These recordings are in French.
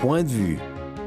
point de vue.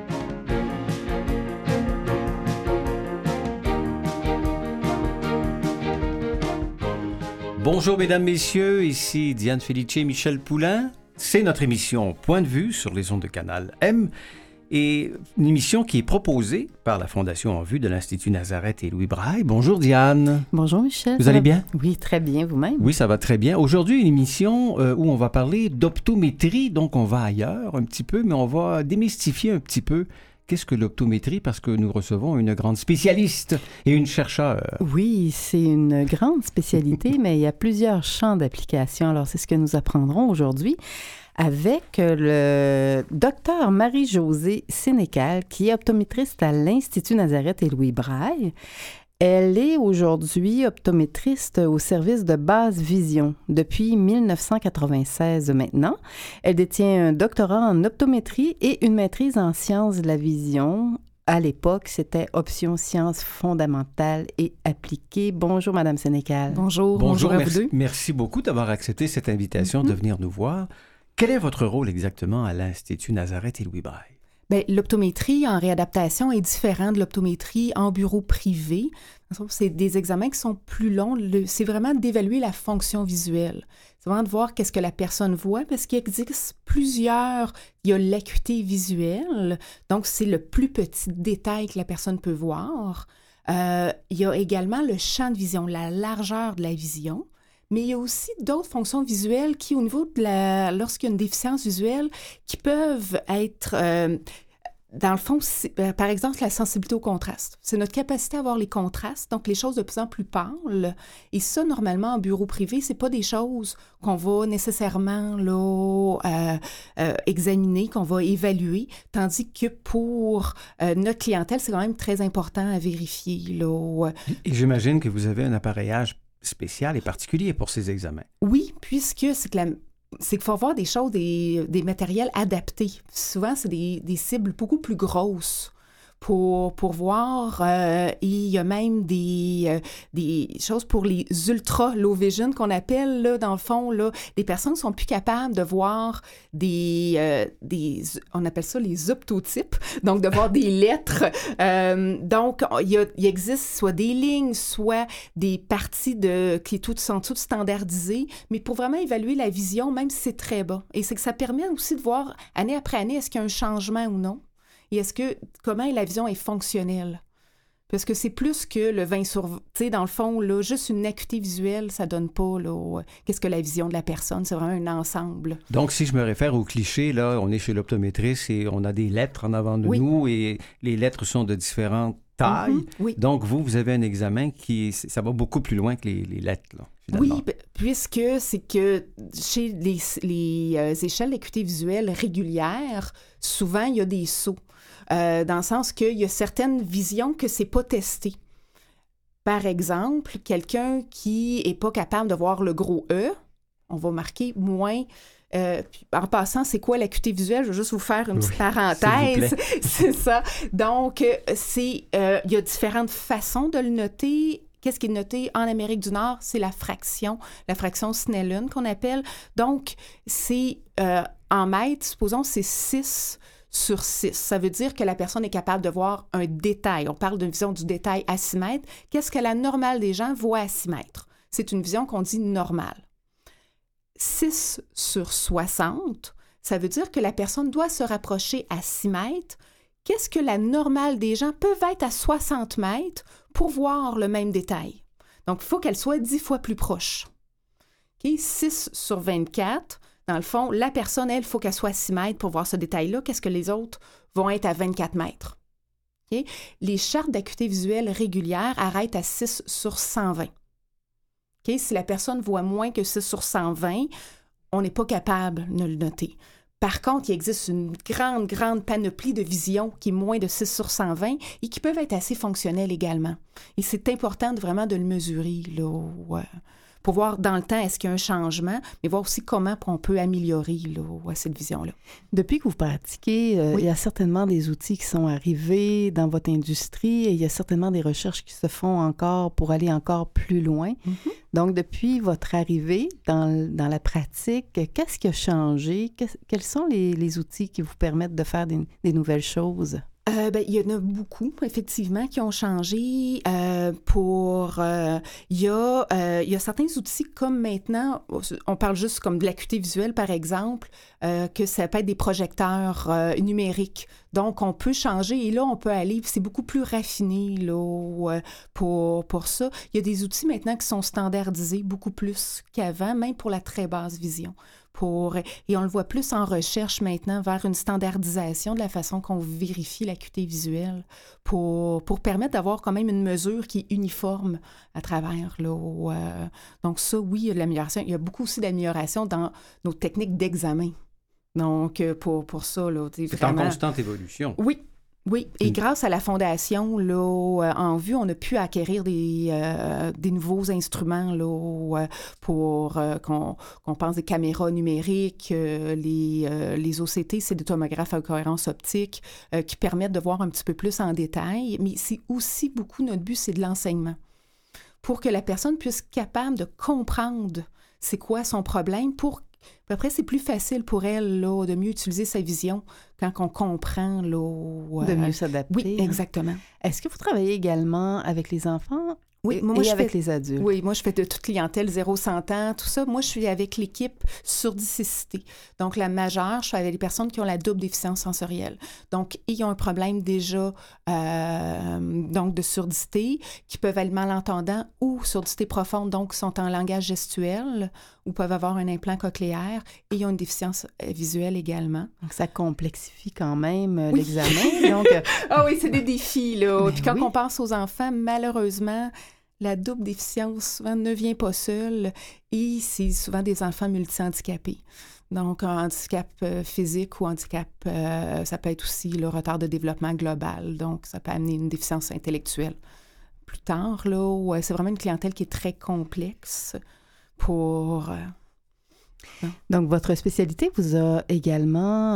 Bonjour mesdames, messieurs, ici Diane Felice et Michel Poulain. C'est notre émission Point de vue sur les ondes de Canal M et une émission qui est proposée par la Fondation En Vue de l'Institut Nazareth et Louis Braille. Bonjour Diane. Bonjour Michel. Vous allez bien? Oui, très bien, vous-même? Oui, ça va très bien. Aujourd'hui, une émission où on va parler d'optométrie, donc on va ailleurs un petit peu, mais on va démystifier un petit peu qu'est-ce que l'optométrie, parce que nous recevons une grande spécialiste et une chercheure. Oui, c'est une grande spécialité, mais il y a plusieurs champs d'application. Alors, c'est ce que nous apprendrons aujourd'hui avec le docteur Marie-Josée Sénécal, qui est optométriste à l'Institut Nazareth et Louis Braille. Elle est aujourd'hui optométriste au service de Basse Vision depuis 1996 maintenant. Elle détient un doctorat en optométrie et une maîtrise en sciences de la vision. À l'époque, c'était option sciences fondamentales et appliquées. Bonjour, Madame Sénécal. Bonjour à vous deux. Merci beaucoup d'avoir accepté cette invitation de venir nous voir. Quel est votre rôle exactement à l'Institut Nazareth et Louis Braille? Bien, l'optométrie en réadaptation est différente de l'optométrie en bureau privé. C'est des examens qui sont plus longs. C'est vraiment d'évaluer la fonction visuelle. C'est vraiment de voir qu'est-ce que la personne voit, parce qu'il existe plusieurs... Il y a l'acuité visuelle, donc c'est le plus petit détail que la personne peut voir. Il y a également le champ de vision, la largeur de la vision. Mais il y a aussi d'autres fonctions visuelles qui, au niveau de lorsqu'il y a une déficience visuelle, qui peuvent être, dans le fond, par exemple, la sensibilité au contraste. C'est notre capacité à voir les contrastes, donc les choses de plus en plus pâles. Et ça, normalement, en bureau privé, c'est pas des choses qu'on va nécessairement examiner, qu'on va évaluer, tandis que pour notre clientèle, c'est quand même très important à vérifier. Et j'imagine que vous avez un appareillage spécial et particulier pour ces examens. Oui, puisque c'est qu'il faut avoir des choses, des matériels adaptés. Souvent, c'est des cibles beaucoup plus grosses pour voir. Il y a même des choses pour les ultra low vision qu'on appelle, là, dans le fond, là, des personnes ne sont plus capables de voir on appelle ça les optotypes, donc de voir des lettres. Donc, il existe soit des lignes, soit des parties qui sont toutes standardisées, mais pour vraiment évaluer la vision, même si c'est très bas. Et c'est que ça permet aussi de voir, année après année, est-ce qu'il y a un changement ou non? Et comment la vision est fonctionnelle? Parce que c'est plus que le 20 sur... Tu sais, dans le fond, là, juste une acuité visuelle, ça donne pas qu'est-ce que la vision de la personne. C'est vraiment un ensemble. Donc, si je me réfère au cliché, là, on est chez l'optométriste et on a des lettres en avant de nous et les lettres sont de différentes tailles. Oui. Donc, vous avez un examen ça va beaucoup plus loin que les lettres, là, finalement. Oui, puisque c'est que chez les échelles d'acuité visuelle régulières, souvent, il y a des sauts. Dans le sens qu'il y a certaines visions que c'est pas testé. Par exemple, quelqu'un qui est pas capable de voir le gros E, on va marquer moins. En passant, c'est quoi l'acuité visuelle? Je vais juste vous faire une petite parenthèse. C'est ça. Donc, il y a différentes façons de le noter. Qu'est-ce qui est noté en Amérique du Nord? C'est la fraction Snellen qu'on appelle. Donc, c'est en mètres, supposons, c'est 6 sur 6. Ça veut dire que la personne est capable de voir un détail. On parle d'une vision du détail à 6 mètres. Qu'est-ce que la normale des gens voit à 6 mètres? C'est une vision qu'on dit normale. 6 sur 60, ça veut dire que la personne doit se rapprocher à 6 mètres. Qu'est-ce que la normale des gens peuvent être à 60 mètres pour voir le même détail? Donc, il faut qu'elle soit 10 fois plus proche. Okay? 6 sur 24, dans le fond, la personne, elle, il faut qu'elle soit à 6 mètres pour voir ce détail-là. Qu'est-ce que les autres vont être à 24 mètres? Okay? Les chartes d'acuité visuelle régulière arrêtent à 6 sur 120. Okay? Si la personne voit moins que 6 sur 120, on n'est pas capable de le noter. Par contre, il existe une grande panoplie de visions qui est moins de 6 sur 120 et qui peuvent être assez fonctionnelles également. Et c'est important vraiment de le mesurer, là, pour voir dans le temps, est-ce qu'il y a un changement, mais voir aussi comment on peut améliorer là, cette vision-là. Depuis que vous pratiquez, il y a certainement des outils qui sont arrivés dans votre industrie et il y a certainement des recherches qui se font encore pour aller encore plus loin. Mm-hmm. Donc, depuis votre arrivée dans la pratique, qu'est-ce qui a changé? Quels sont les outils qui vous permettent de faire des nouvelles choses? Il y en a beaucoup, effectivement, qui ont changé. Il y a certains outils comme maintenant, on parle juste comme de l'acuité visuelle, par exemple, que ça peut être des projecteurs numériques. Donc, on peut changer et là, on peut aller, c'est beaucoup plus raffiné là, pour ça. Il y a des outils maintenant qui sont standardisés beaucoup plus qu'avant, même pour la très basse vision. Et on le voit plus en recherche maintenant vers une standardisation de la façon qu'on vérifie l'acuité visuelle pour permettre d'avoir quand même une mesure qui est uniforme à travers. Là, donc ça, oui, il y a de l'amélioration. Il y a beaucoup aussi d'amélioration dans nos techniques d'examen. Donc, pour ça, là, c'est vraiment... en constante évolution. Oui, et grâce à la Fondation, là, en vue, on a pu acquérir des nouveaux instruments là, pour qu'on pense des caméras numériques, les OCT, c'est des tomographes à cohérence optique qui permettent de voir un petit peu plus en détail, mais c'est aussi beaucoup, notre but, c'est de l'enseignement. Pour que la personne puisse être capable de comprendre c'est quoi son problème après, c'est plus facile pour elle là, de mieux utiliser sa vision quand on comprend. Là, de mieux s'adapter. Oui, exactement. Est-ce que vous travaillez également avec les enfants? Oui, moi, avec les adultes. Oui, moi, je fais de toute clientèle 0-100 ans, tout ça. Moi, je suis avec l'équipe surdicécité. Donc, la majeure, je suis avec les personnes qui ont la double déficience sensorielle. Donc, ils ont un problème déjà donc de surdité, qui peuvent être malentendants ou surdité profonde, donc sont en langage gestuel ou peuvent avoir un implant cochléaire et ils ont une déficience visuelle également. Donc, ça complexifie quand même l'examen. Donc, ah oui, c'est des défis, là. Puis quand on pense aux enfants, malheureusement, la double déficience souvent ne vient pas seule et c'est souvent des enfants multi-handicapés. Donc, handicap physique ou handicap, ça peut être aussi le retard de développement global. Donc, ça peut amener une déficience intellectuelle. Plus tard, là, c'est vraiment une clientèle qui est très complexe pour... Donc, votre spécialité vous a également...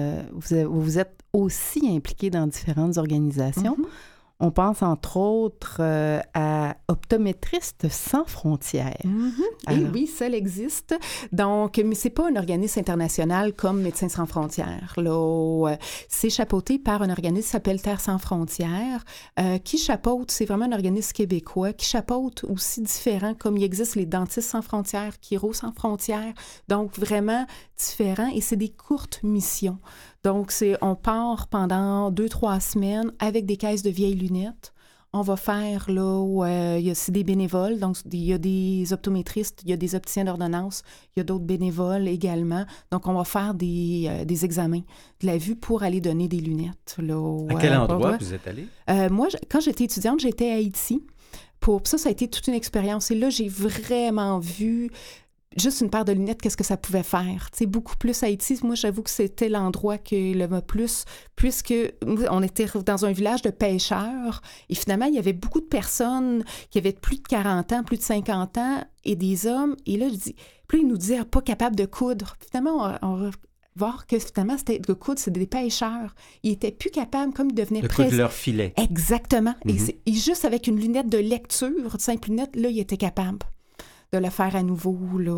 vous êtes aussi impliqué dans différentes organisations. Mm-hmm. On pense entre autres à Optométristes sans frontières. Mm-hmm. Et oui, ça existe. Donc, mais c'est pas un organisme international comme Médecins sans frontières. Là, c'est chapeauté par un organisme qui s'appelle Terre sans frontières, qui chapeaute, c'est vraiment un organisme québécois, qui chapeaute aussi différents, comme il existe les dentistes sans frontières, chiro sans frontières, donc vraiment différents, et c'est des courtes missions. Donc, on part pendant 2-3 semaines avec des caisses de vieilles lunettes. On va faire, là, c'est des bénévoles, donc il y a des optométristes, il y a des opticiens d'ordonnance, il y a d'autres bénévoles également. Donc, on va faire des examens de la vue pour aller donner des lunettes. Là, à quel endroit vous êtes allé? Moi, quand j'étais étudiante, j'étais à Haïti. Pour ça a été toute une expérience. Et là, j'ai vraiment vu... juste une paire de lunettes, qu'est-ce que ça pouvait faire? Tu sais, beaucoup plus Haïti. Moi, j'avoue que c'était l'endroit qui le plus, puisque on était dans un village de pêcheurs et finalement, il y avait beaucoup de personnes qui avaient plus de 40 ans, plus de 50 ans et des hommes. Et là, puis ils nous disaient pas capables de coudre. Finalement, on va voir que finalement, c'était de coudre, c'est des pêcheurs. Ils étaient plus capables, comme ils devenaient de coudre leur filet. Exactement. Mm-hmm. Et juste avec une lunette de lecture, de simple lunette, là, ils étaient capables de le faire à nouveau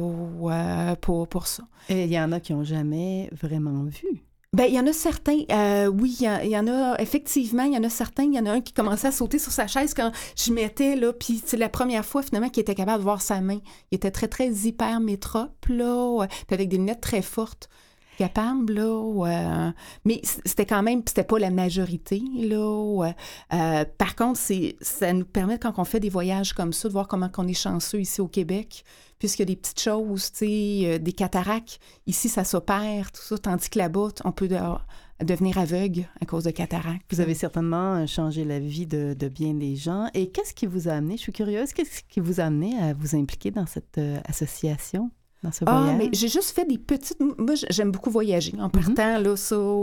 là, pour ça. Et il y en a qui n'ont jamais vraiment vu. Bien, il y en a certains, oui, il y en a, effectivement, il y en a certains. Il y en a un qui commençait à sauter sur sa chaise quand je mettais, là, puis c'est la première fois, finalement, qu'il était capable de voir sa main. Il était très, très hyper-métrope, là, puis avec des lunettes très fortes. Capable, là, mais c'était quand même, c'était pas la majorité, là. Par contre, ça nous permet, quand on fait des voyages comme ça, de voir comment on est chanceux ici au Québec, puisqu'il y a des petites choses, tu sais, des cataractes. Ici, ça s'opère, tout ça, tandis que là-bas, on peut devenir aveugle à cause de cataractes. Vous avez certainement changé la vie de bien des gens. Et qu'est-ce qui vous a amené, je suis curieuse, qu'est-ce qui vous a amené à vous impliquer dans cette association? Mais j'ai juste fait des petites... Moi, j'aime beaucoup voyager en partant, là,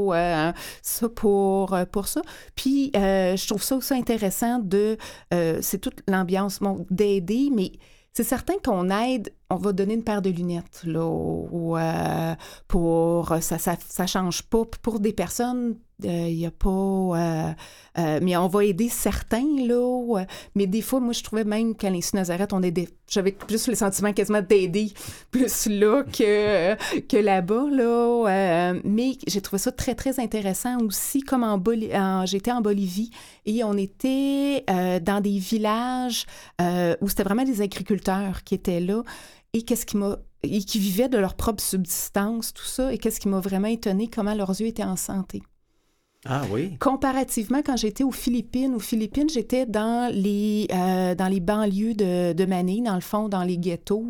ça pour ça. Puis, je trouve ça aussi intéressant c'est toute l'ambiance, d'aider, mais c'est certain qu'on aide, on va donner une paire de lunettes, là, ou pour... Ça change pas. Pour des personnes, il n'y a pas... mais on va aider certains, là. Mais des fois, moi, je trouvais même qu'à l'Institut Nazareth, on aidait... J'avais plus le sentiment quasiment d'aider plus là que là-bas, là. Mais j'ai trouvé ça très, très intéressant aussi, comme j'étais en Bolivie et on était dans des villages où c'était vraiment des agriculteurs qui étaient là et qui vivaient de leur propre subsistance, tout ça. Et qu'est-ce qui m'a vraiment étonnée, comment leurs yeux étaient en santé. Ah oui? Comparativement, quand j'étais aux Philippines, j'étais dans les banlieues de Manille, dans le fond, dans les ghettos,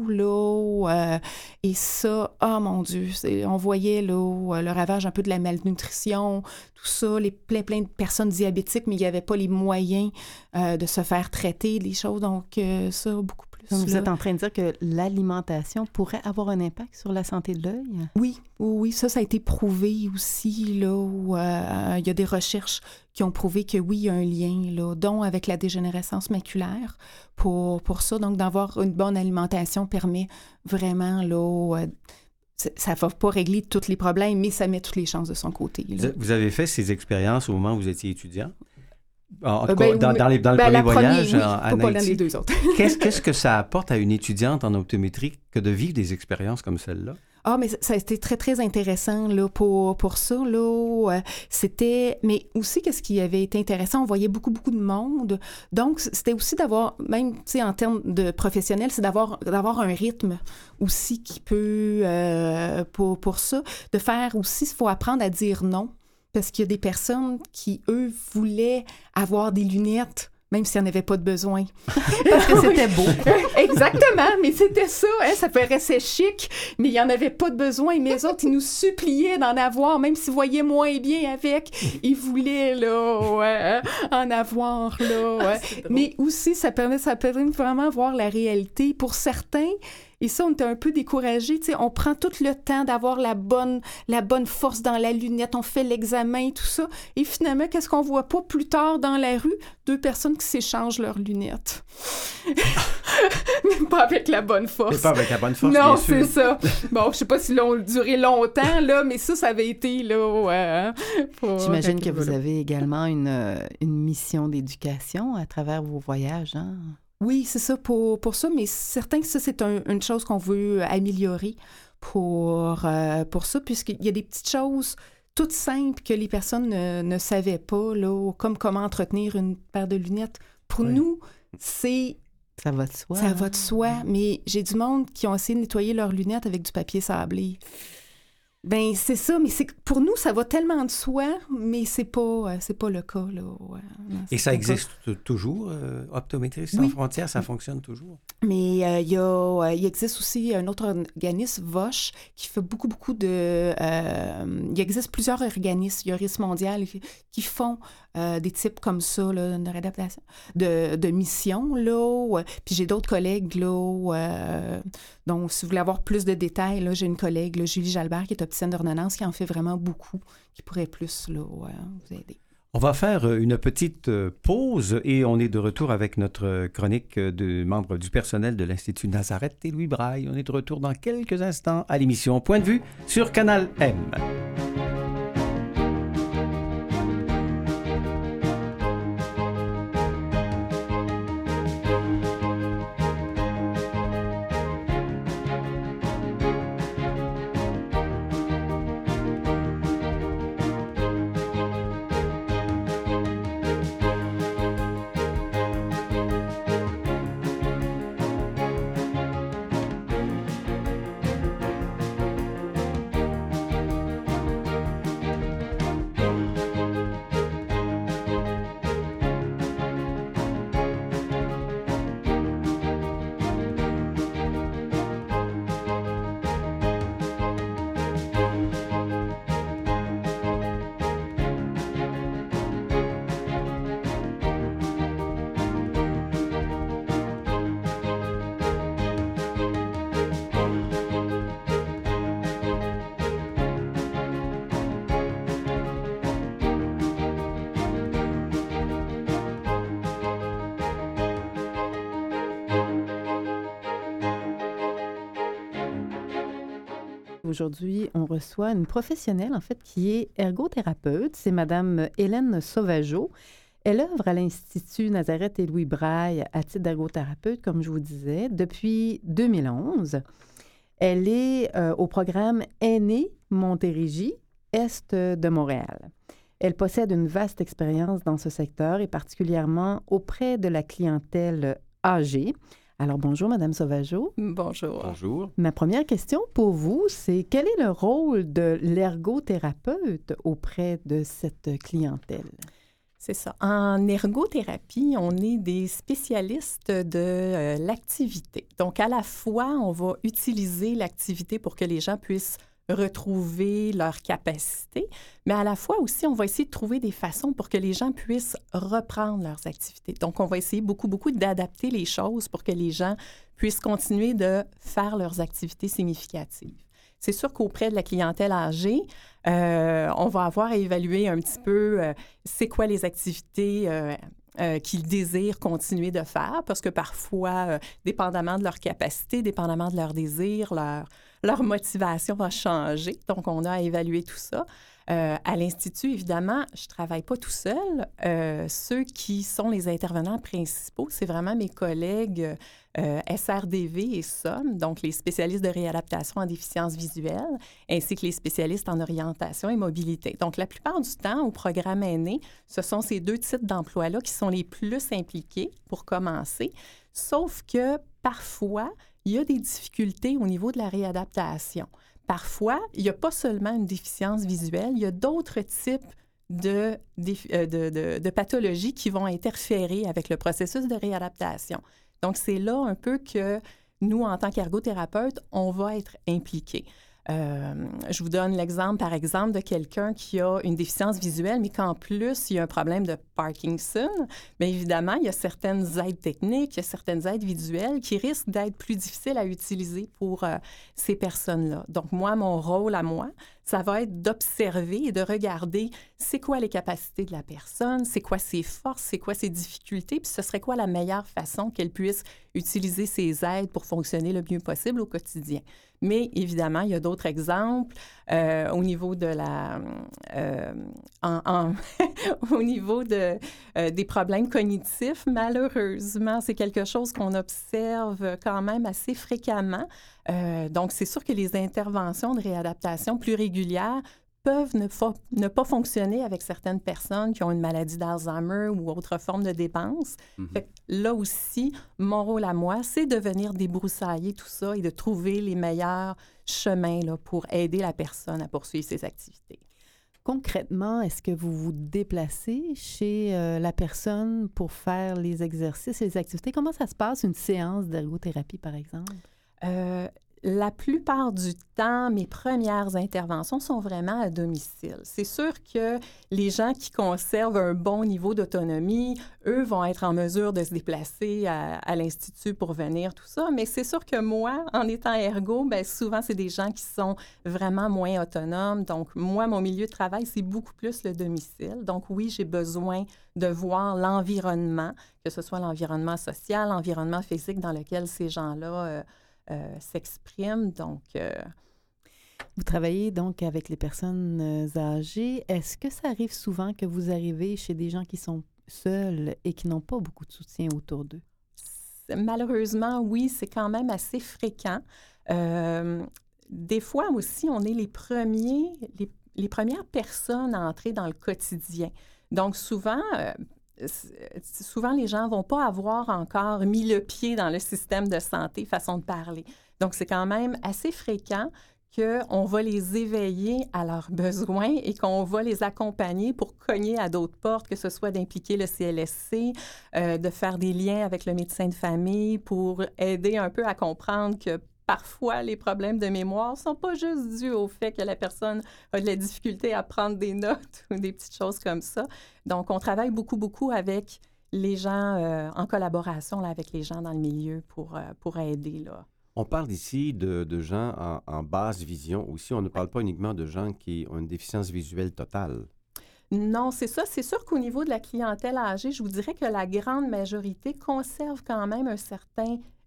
là, et ça, oh mon Dieu, on voyait là, le ravage un peu de la malnutrition, tout ça, plein de personnes diabétiques, mais il n'y avait pas les moyens de se faire traiter, les choses, donc ça, beaucoup plus. Donc, vous êtes en train de dire que l'alimentation pourrait avoir un impact sur la santé de l'œil? Oui, ça a été prouvé aussi, là, où il y a des recherches qui ont prouvé que oui, il y a un lien, là, dont avec la dégénérescence maculaire pour ça. Donc, d'avoir une bonne alimentation permet vraiment, là, ça ne va pas régler tous les problèmes, mais ça met toutes les chances de son côté. Là. Vous avez fait ces expériences au moment où vous étiez étudiant? Dans le premier voyage en Haïti. Pas dans les deux autres. Qu'est-ce que ça apporte à une étudiante en optométrie que de vivre des expériences comme celle-là? Ah, mais ça a été très, très intéressant là, pour ça. Là, mais aussi, qu'est-ce qui avait été intéressant? On voyait beaucoup, beaucoup de monde. Donc, c'était aussi d'avoir, même en termes de professionnels, c'est d'avoir un rythme aussi qui peut, pour ça, de faire aussi, il faut apprendre à dire non. Parce qu'il y a des personnes qui, eux, voulaient avoir des lunettes, même s'il n'y en avait pas de besoin. Parce que c'était beau. Exactement, mais c'était ça. Hein, ça paraissait chic, mais il n'y en avait pas de besoin. Mais les autres, ils nous suppliaient d'en avoir, même s'ils voyaient moins bien avec. Ils voulaient là, en avoir. Là, mais aussi, ça permet vraiment de voir la réalité. Pour certains, et ça, on était un peu découragés. On prend tout le temps d'avoir la bonne force dans la lunette. On fait l'examen, tout ça. Et finalement, qu'est-ce qu'on voit pas plus tard dans la rue? 2 personnes qui s'échangent leurs lunettes. Mais pas avec la bonne force. C'est pas avec la bonne force, non, bien sûr. c'est ça. Bon, je sais pas si l'ont duré longtemps, là, mais ça avait été, là... J'imagine que vous avez également une mission d'éducation à travers vos voyages, hein? Oui, c'est ça pour ça, mais certain que ça, c'est une chose qu'on veut améliorer pour ça, puisqu'il y a des petites choses toutes simples que les personnes ne savaient pas, là, comme comment entretenir une paire de lunettes. Pour nous, c'est... Ça va de soi. Ça va de soi, mais j'ai du monde qui ont essayé de nettoyer leurs lunettes avec du papier sablé. Ben c'est ça, mais pour nous, ça va tellement de soi, mais c'est pas le cas, là. Ouais, non, et ça existe toujours, Optométristes sans frontières, ça fonctionne toujours? Mais il existe aussi un autre organisme, VOSH, qui fait beaucoup, beaucoup de... il existe plusieurs organismes, il y a Risque mondial, qui font des types comme ça, là, de réadaptation, de missions, là. Puis j'ai d'autres collègues, là, donc si vous voulez avoir plus de détails, là, j'ai une collègue, là, Julie Jalbert, qui est opticienne d'ordonnance, qui en fait vraiment beaucoup, qui pourrait plus là, vous aider. On va faire une petite pause et on est de retour avec notre chronique de membres du personnel de l'Institut Nazareth et Louis Braille. On est de retour dans quelques instants à l'émission Point de vue sur Canal M. Aujourd'hui, on reçoit une professionnelle, en fait, qui est ergothérapeute. C'est Madame Hélène Sauvageau. Elle œuvre à l'Institut Nazareth et Louis Braille à titre d'ergothérapeute, comme je vous disais, depuis 2011. Elle est au programme Aînés Montérégie, Est de Montréal. Elle possède une vaste expérience dans ce secteur et particulièrement auprès de la clientèle âgée. Alors, bonjour, Madame Sauvageau. Bonjour. Bonjour. Ma première question pour vous, c'est quel est le rôle de l'ergothérapeute auprès de cette clientèle? C'est ça. En ergothérapie, on est des spécialistes de l'activité. Donc, à la fois, on va utiliser l'activité pour que les gens puissent retrouver leur capacité, mais à la fois aussi, on va essayer de trouver des façons pour que les gens puissent reprendre leurs activités. Donc, on va essayer beaucoup d'adapter les choses pour que les gens puissent continuer de faire leurs activités significatives. C'est sûr qu'auprès de la clientèle âgée, on va avoir à évaluer un petit peu c'est quoi les activités qu'ils désirent continuer de faire, parce que parfois, dépendamment de leur capacité, dépendamment de leur désir, leur motivation va changer. Donc, on a à évaluer tout ça. À l'Institut, évidemment, je ne travaille pas tout seul. Ceux qui sont les intervenants principaux, c'est vraiment mes collègues SRDV et SOM, donc les spécialistes de réadaptation en déficience visuelle, ainsi que les spécialistes en orientation et mobilité. Donc, la plupart du temps, au programme Aînés, ce sont ces deux types d'emplois-là qui sont les plus impliqués pour commencer, sauf que parfois, il y a des difficultés au niveau de la réadaptation. Parfois, il n'y a pas seulement une déficience visuelle, il y a d'autres types de pathologies qui vont interférer avec le processus de réadaptation. Donc, c'est là un peu que nous, en tant qu'ergothérapeute, on va être impliqués. Je vous donne l'exemple, par exemple, de quelqu'un qui a une déficience visuelle, mais qu'en plus, il y a un problème de Parkinson. Bien évidemment, il y a certaines aides techniques, il y a certaines aides visuelles qui risquent d'être plus difficiles à utiliser pour ces personnes-là. Donc, moi, mon rôle à moi, ça va être d'observer et de regarder c'est quoi les capacités de la personne, c'est quoi ses forces, c'est quoi ses difficultés, puis ce serait quoi la meilleure façon qu'elle puisse utiliser ses aides pour fonctionner le mieux possible au quotidien. Mais évidemment, il y a d'autres exemples au niveau de au niveau des problèmes cognitifs. Malheureusement, c'est quelque chose qu'on observe quand même assez fréquemment. Donc, c'est sûr que les interventions de réadaptation plus régulières peuvent ne pas fonctionner avec certaines personnes qui ont une maladie d'Alzheimer ou autre forme de démence. Fait que là aussi, mon rôle à moi, c'est de venir débroussailler tout ça et de trouver les meilleurs chemins là, pour aider la personne à poursuivre ses activités. Concrètement, est-ce que vous vous déplacez chez la personne pour faire les exercices et les activités? Comment ça se passe, une séance d'ergothérapie, par exemple? La plupart du temps, mes premières interventions sont vraiment à domicile. C'est sûr que les gens qui conservent un bon niveau d'autonomie, eux vont être en mesure de se déplacer à l'Institut pour venir, tout ça. Mais c'est sûr que moi, en étant ergo, bien, souvent, c'est des gens qui sont vraiment moins autonomes. Donc, moi, mon milieu de travail, c'est beaucoup plus le domicile. Donc, oui, j'ai besoin de voir l'environnement, que ce soit l'environnement social, l'environnement physique dans lequel ces gens-là s'expriment. Donc, Vous travaillez donc avec les personnes âgées. Est-ce que ça arrive souvent que vous arrivez chez des gens qui sont seuls et qui n'ont pas beaucoup de soutien autour d'eux? Malheureusement, oui, c'est quand même assez fréquent. Des fois aussi, on est les premières personnes à entrer dans le quotidien. Donc, souvent, les gens ne vont pas avoir encore mis le pied dans le système de santé, façon de parler. Donc, c'est quand même assez fréquent qu'on va les éveiller à leurs besoins et qu'on va les accompagner pour cogner à d'autres portes, que ce soit d'impliquer le CLSC, de faire des liens avec le médecin de famille pour aider un peu à comprendre que parfois, les problèmes de mémoire ne sont pas juste dus au fait que la personne a de la difficulté à prendre des notes ou des petites choses comme ça. Donc, on travaille beaucoup avec les gens en collaboration là, avec les gens dans le milieu pour aider, là. On parle ici de gens en basse vision aussi. On ne parle pas uniquement de gens qui ont une déficience visuelle totale. Non, c'est ça. C'est sûr qu'au niveau de la clientèle âgée, je vous dirais que la grande majorité conserve quand même un certain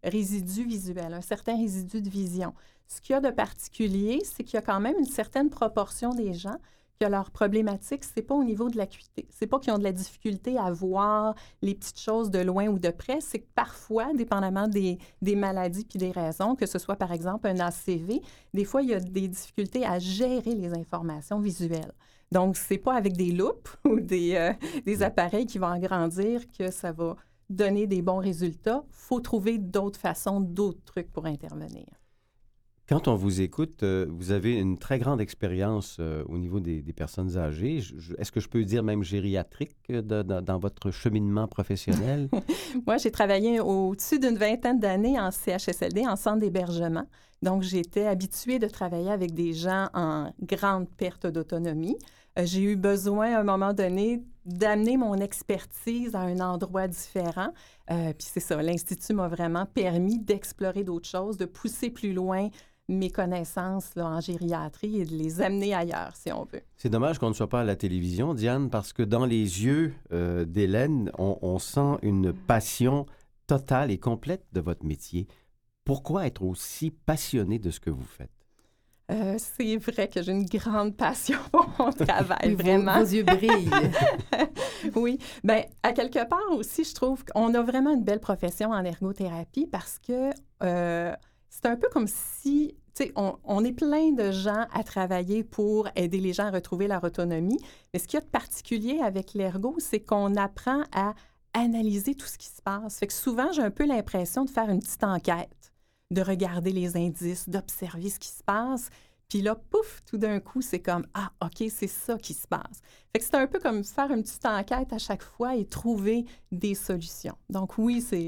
résidu visuel, un certain résidu de vision. Ce qu'il y a de particulier, c'est qu'il y a quand même une certaine proportion des gens que leur problématique, c'est pas au niveau de l'acuité. C'est pas qu'ils ont de la difficulté à voir les petites choses de loin ou de près, c'est que parfois, dépendamment des maladies puis des raisons, que ce soit par exemple un ACV, des fois, il y a des difficultés à gérer les informations visuelles. Donc, c'est pas avec des loupes ou des appareils qui vont agrandir que ça va donner des bons résultats. Il faut trouver d'autres façons, d'autres trucs pour intervenir. Quand on vous écoute, vous avez une très grande expérience au niveau des personnes âgées. Est-ce que je peux dire même gériatrique dans votre cheminement professionnel? Moi, j'ai travaillé au-dessus d'une 20aine d'années en CHSLD, en centre d'hébergement. Donc, j'étais habituée de travailler avec des gens en grande perte d'autonomie. J'ai eu besoin, à un moment donné, d'amener mon expertise à un endroit différent. Puis c'est ça, l'Institut m'a vraiment permis d'explorer d'autres choses, de pousser plus loin mes connaissances là, en gériatrie et de les amener ailleurs, si on veut. C'est dommage qu'on ne soit pas à la télévision, Diane, parce que dans les yeux d'Hélène, on sent une passion totale et complète de votre métier. Pourquoi être aussi passionné de ce que vous faites? C'est vrai que j'ai une grande passion pour mon travail, Oui, vraiment. Vos yeux brillent. Oui. Bien, à quelque part aussi, je trouve qu'on a vraiment une belle profession en ergothérapie parce que c'est un peu comme si, tu sais, on est plein de gens à travailler pour aider les gens à retrouver leur autonomie. Mais ce qu'il y a de particulier avec l'ergo, c'est qu'on apprend à analyser tout ce qui se passe. Fait que souvent, j'ai un peu l'impression de faire une petite enquête, de regarder les indices, d'observer ce qui se passe. Puis là, pouf, tout d'un coup, c'est comme « Ah, OK, c'est ça qui se passe ». Fait que c'est un peu comme faire une petite enquête à chaque fois et trouver des solutions. Donc oui, c'est...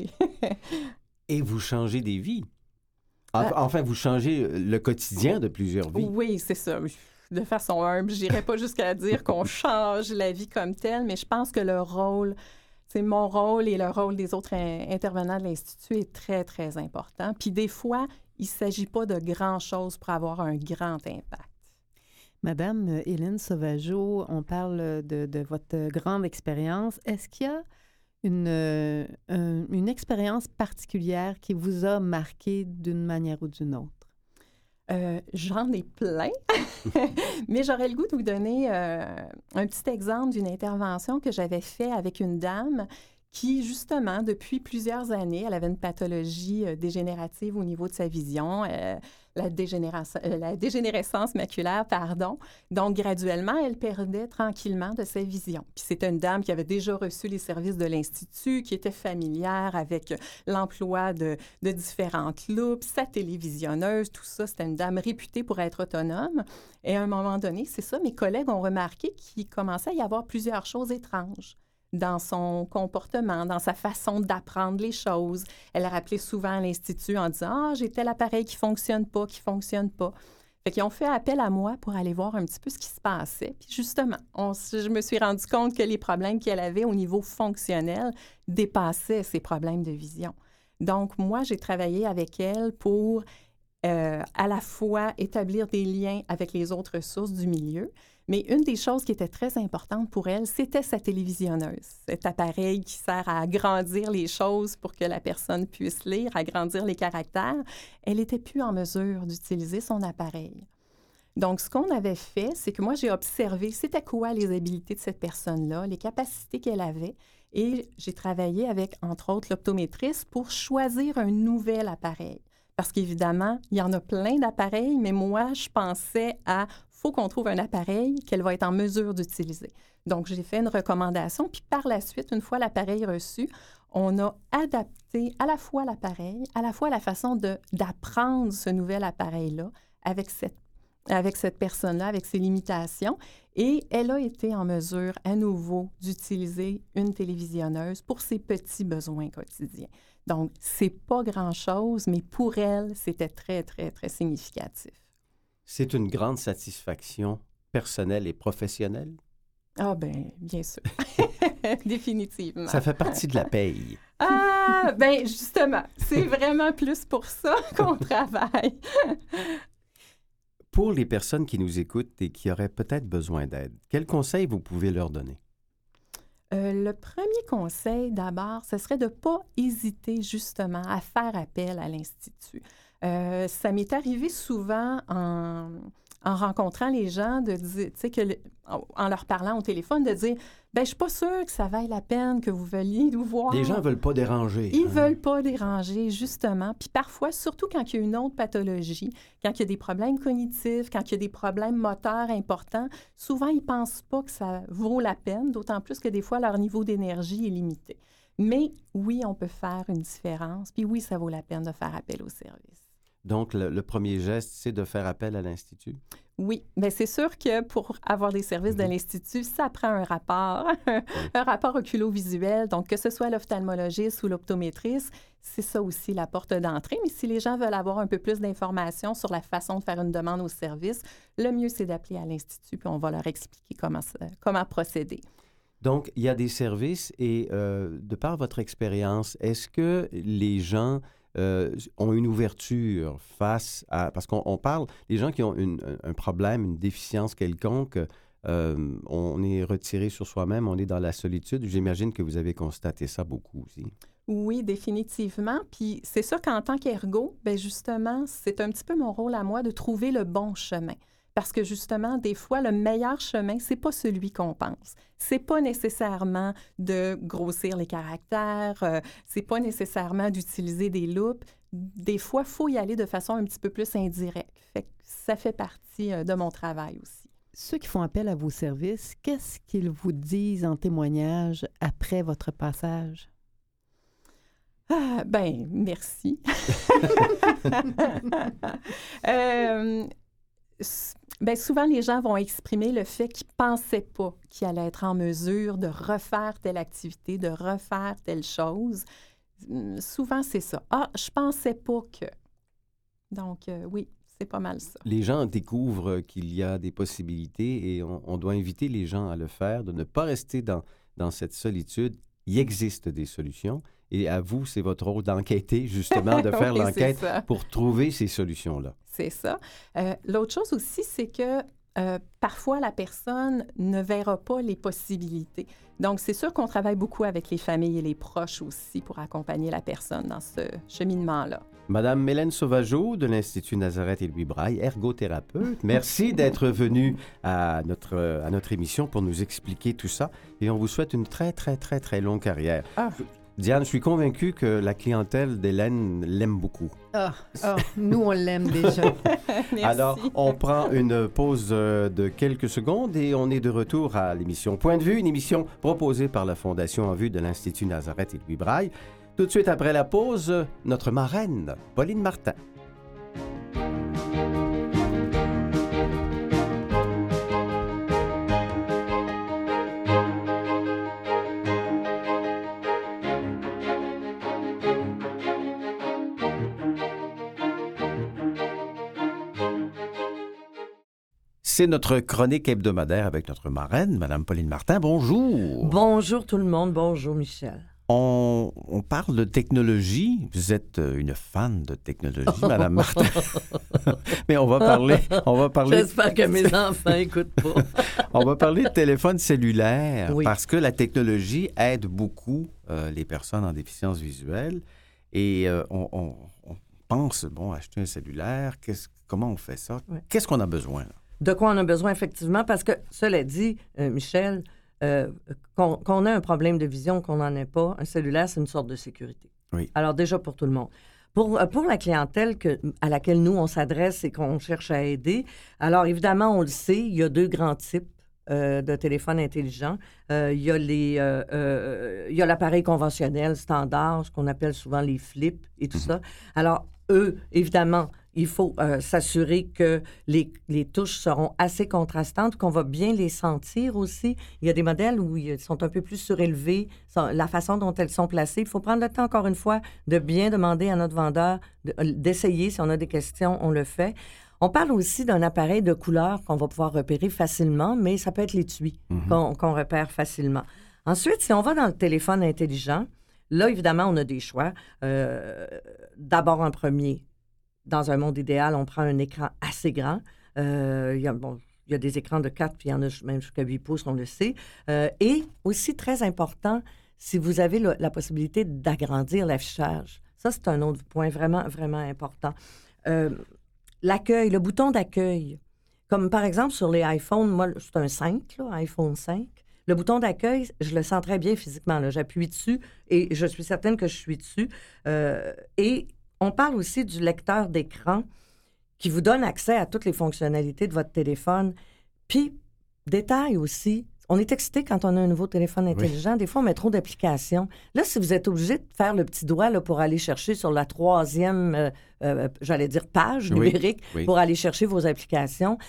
Et vous changez des vies. Enfin, vous changez le quotidien de plusieurs vies. Oui, c'est ça. De façon humble, je n'irais pas jusqu'à dire qu'on change la vie comme telle, mais je pense que le rôle, c'est mon rôle et le rôle des autres intervenants de l'Institut est très, très important. Puis des fois, il ne s'agit pas de grand-chose pour avoir un grand impact. Madame Hélène Sauvageau, on parle de votre grande expérience. Est-ce qu'il y a une expérience particulière qui vous a marqué d'une manière ou d'une autre? J'en ai plein, mais j'aurais le goût de vous donner un petit exemple d'une intervention que j'avais faite avec une dame qui, justement, depuis plusieurs années, elle avait une pathologie dégénérative au niveau de sa vision, la dégénérescence maculaire, pardon. Donc, graduellement, elle perdait tranquillement de sa vision. Puis c'était une dame qui avait déjà reçu les services de l'Institut, qui était familière avec l'emploi de différentes loupes, sa télévisionneuse, tout ça. C'était une dame réputée pour être autonome. Et à un moment donné, c'est ça, mes collègues ont remarqué qu'il commençait à y avoir plusieurs choses étranges dans son comportement, dans sa façon d'apprendre les choses. Elle rappelait souvent à l'Institut en disant « Ah, j'ai tel appareil qui fonctionne pas. » Fait qu'ils ont fait appel à moi pour aller voir un petit peu ce qui se passait. Puis justement, je me suis rendu compte que les problèmes qu'elle avait au niveau fonctionnel dépassaient ses problèmes de vision. Donc, moi, j'ai travaillé avec elle pour à la fois établir des liens avec les autres ressources du milieu, mais une des choses qui était très importante pour elle, c'était sa télévisionneuse, cet appareil qui sert à agrandir les choses pour que la personne puisse lire, agrandir les caractères. Elle n'était plus en mesure d'utiliser son appareil. Donc, ce qu'on avait fait, c'est que moi, j'ai observé c'était quoi les habiletés de cette personne-là, les capacités qu'elle avait, et j'ai travaillé avec, entre autres, l'optométriste pour choisir un nouvel appareil. Parce qu'évidemment, il y en a plein d'appareils, mais moi, je pensais faut qu'on trouve un appareil qu'elle va être en mesure d'utiliser. Donc, j'ai fait une recommandation, puis par la suite, une fois l'appareil reçu, on a adapté à la fois l'appareil, à la fois la façon d'apprendre ce nouvel appareil-là avec cette personne-là, avec ses limitations, et elle a été en mesure à nouveau d'utiliser une télévisionneuse pour ses petits besoins quotidiens. Donc, c'est pas grand-chose, mais pour elle, c'était très, très, très significatif. C'est une grande satisfaction personnelle et professionnelle? Ah bien sûr. Définitivement. Ça fait partie de la paye. Ah, bien justement, c'est vraiment plus pour ça qu'on travaille. Pour les personnes qui nous écoutent et qui auraient peut-être besoin d'aide, quels conseils vous pouvez leur donner? Le premier conseil, d'abord, ce serait de ne pas hésiter justement à faire appel à l'Institut. Ça m'est arrivé souvent en rencontrant les gens, de dire, tu sais, en leur parlant au téléphone, de dire, ben je suis pas sûre que ça vaille la peine que vous veniez nous voir. Les gens veulent pas déranger. Ils veulent pas déranger, justement. Puis parfois, surtout quand il y a une autre pathologie, quand il y a des problèmes cognitifs, quand il y a des problèmes moteurs importants, souvent, ils pensent pas que ça vaut la peine, d'autant plus que des fois, leur niveau d'énergie est limité. Mais oui, on peut faire une différence. Puis oui, ça vaut la peine de faire appel au service. Donc, le premier geste, c'est de faire appel à l'Institut? Oui, bien c'est sûr que pour avoir des services de l'Institut, ça prend un rapport, un rapport oculovisuel. Donc, que ce soit l'ophtalmologiste ou l'optométriste, c'est ça aussi la porte d'entrée. Mais si les gens veulent avoir un peu plus d'informations sur la façon de faire une demande au service, le mieux, c'est d'appeler à l'Institut, puis on va leur expliquer comment procéder. Donc, il y a des services et de par votre expérience, est-ce que les gens ont une ouverture face à... Parce qu'on parle, les gens qui ont un problème, une déficience quelconque, on est retiré sur soi-même, on est dans la solitude. J'imagine que vous avez constaté ça beaucoup aussi. Oui, définitivement. Puis c'est sûr qu'en tant qu'ergo, bien justement, c'est un petit peu mon rôle à moi de trouver le bon chemin. Parce que justement, des fois, le meilleur chemin, c'est pas celui qu'on pense. C'est pas nécessairement de grossir les caractères, c'est pas nécessairement d'utiliser des loupes. Des fois, il faut y aller de façon un petit peu plus indirecte. Fait que ça fait partie de mon travail aussi. Ceux qui font appel à vos services, qu'est-ce qu'ils vous disent en témoignage après votre passage? Ah, ben, merci. Bien, souvent, les gens vont exprimer le fait qu'ils ne pensaient pas qu'ils allaient être en mesure de refaire telle activité, de refaire telle chose. Souvent, c'est ça. « Ah, je pensais pas que... » Donc, oui, c'est pas mal ça. Les gens découvrent qu'il y a des possibilités et on doit inviter les gens à le faire, de ne pas rester dans cette solitude. Il existe des solutions et à vous, c'est votre rôle d'enquêter, justement, de faire oui, l'enquête pour trouver ces solutions-là. C'est ça. L'autre chose aussi, c'est que parfois, la personne ne verra pas les possibilités. Donc, c'est sûr qu'on travaille beaucoup avec les familles et les proches aussi pour accompagner la personne dans ce cheminement-là. Madame Mélène Sauvageau de l'Institut Nazareth et Louis Braille, ergothérapeute, merci d'être venue à notre émission pour nous expliquer tout ça et on vous souhaite une très, très, très, très longue carrière. Ah. Diane, je suis convaincue que la clientèle d'Hélène l'aime beaucoup. Nous, on l'aime déjà. Merci. Alors, on prend une pause de quelques secondes et on est de retour à l'émission Point de vue, une émission proposée par la Fondation en vue de l'Institut Nazareth et Louis Braille. Tout de suite après la pause, notre marraine, Pauline Martin. C'est notre chronique hebdomadaire avec notre marraine, Mme Pauline Martin. Bonjour. Bonjour tout le monde. Bonjour Michel. On parle de technologie. Vous êtes une fan de technologie, Mme Martin. Mais on va parler... J'espère que mes enfants n'écoutent pas. On va parler de téléphone cellulaire parce que la technologie aide beaucoup les personnes en déficience visuelle. Et on pense, acheter un cellulaire, comment on fait ça? Ouais. Qu'est-ce qu'on a besoin, là? De quoi on a besoin, effectivement, parce que, cela dit, Michel, qu'on ait un problème de vision, qu'on n'en ait pas, un cellulaire, c'est une sorte de sécurité. Oui. Alors, déjà pour tout le monde. Pour la clientèle à laquelle nous, on s'adresse et qu'on cherche à aider, alors, évidemment, on le sait, il y a deux grands types de téléphones intelligents. Il y a l'appareil conventionnel, standard, ce qu'on appelle souvent les flips et tout ça. Alors, eux, évidemment, il faut s'assurer que les touches seront assez contrastantes, qu'on va bien les sentir aussi. Il y a des modèles où ils sont un peu plus surélevés, la façon dont elles sont placées. Il faut prendre le temps, encore une fois, de bien demander à notre vendeur d'essayer. Si on a des questions, on le fait. On parle aussi d'un appareil de couleur qu'on va pouvoir repérer facilement, mais ça peut être l'étui qu'on repère facilement. Ensuite, si on va dans le téléphone intelligent, là, évidemment, on a des choix. D'abord, en premier, dans un monde idéal, on prend un écran assez grand. Il y il y a des écrans de 4, puis il y en a même jusqu'à 8 pouces, on le sait. Et aussi, très important, si vous avez la possibilité d'agrandir l'affichage. Ça, c'est un autre point vraiment, vraiment important. L'accueil, le bouton d'accueil. Comme par exemple sur les iPhones, moi, c'est un 5, là, iPhone 5. Le bouton d'accueil, je le sens très bien physiquement. Là. J'appuie dessus et je suis certaine que je suis dessus. Et on parle aussi du lecteur d'écran qui vous donne accès à toutes les fonctionnalités de votre téléphone. Puis, détail aussi, on est excité quand on a un nouveau téléphone intelligent. Oui. Des fois, on met trop d'applications. Là, si vous êtes obligé de faire le petit doigt là, pour aller chercher sur la 3e, j'allais dire page numérique, pour aller chercher vos applications,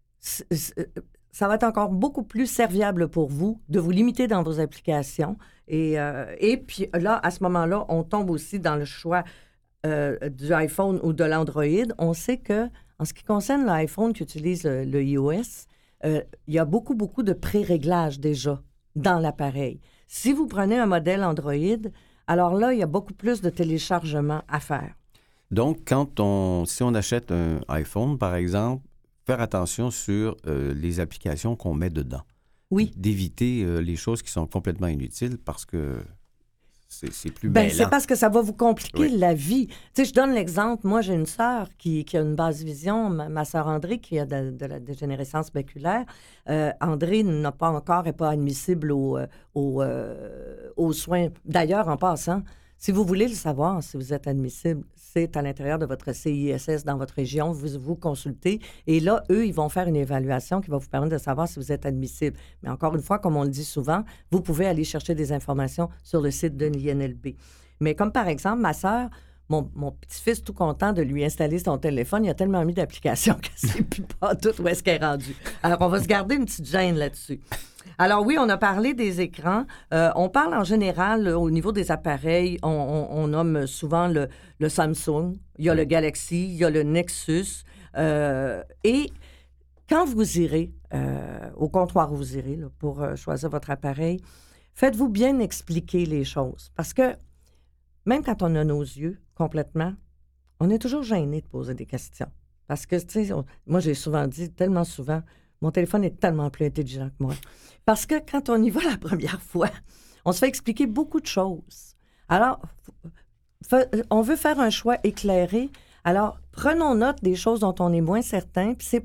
ça va être encore beaucoup plus serviable pour vous de vous limiter dans vos applications. Et puis là, à ce moment-là, on tombe aussi dans le choix du iPhone ou de l'Android. On sait que, en ce qui concerne l'iPhone qui utilise le iOS, il y a beaucoup, beaucoup de pré-réglages déjà dans l'appareil. Si vous prenez un modèle Android, alors là, il y a beaucoup plus de téléchargements à faire. Donc, si on achète un iPhone, par exemple, faire attention sur les applications qu'on met dedans. Oui. D'éviter les choses qui sont complètement inutiles parce que c'est plus mêlant. C'est parce que ça va vous compliquer la vie. Tu sais, je donne l'exemple. Moi, j'ai une sœur qui a une basse vision, ma sœur André, qui a de la dégénérescence maculaire. André n'est pas admissible aux soins. D'ailleurs, en passant, si vous voulez le savoir, si vous êtes admissible, c'est à l'intérieur de votre CISS dans votre région, vous consultez et là, eux, ils vont faire une évaluation qui va vous permettre de savoir si vous êtes admissible. Mais encore une fois, comme on le dit souvent, vous pouvez aller chercher des informations sur le site de l'INLB. Mais comme par exemple, ma sœur, mon petit-fils tout content de lui installer son téléphone, il a tellement mis d'applications qu'elle ne sait plus pas tout où est-ce qu'elle est rendue. Alors, on va se garder une petite gêne là-dessus. Alors oui, on a parlé des écrans. On parle en général, au niveau des appareils, on nomme souvent le Samsung, il y a le Galaxy, il y a le Nexus. Et quand vous irez, au comptoir où vous irez là, pour choisir votre appareil, faites-vous bien expliquer les choses. Parce que même quand on a nos yeux complètement, on est toujours gêné de poser des questions. Parce que, tu sais, moi, j'ai souvent dit, tellement souvent, mon téléphone est tellement plus intelligent que moi. Parce que quand on y va la première fois, on se fait expliquer beaucoup de choses. Alors, on veut faire un choix éclairé. Alors, prenons note des choses dont on est moins certain. Puis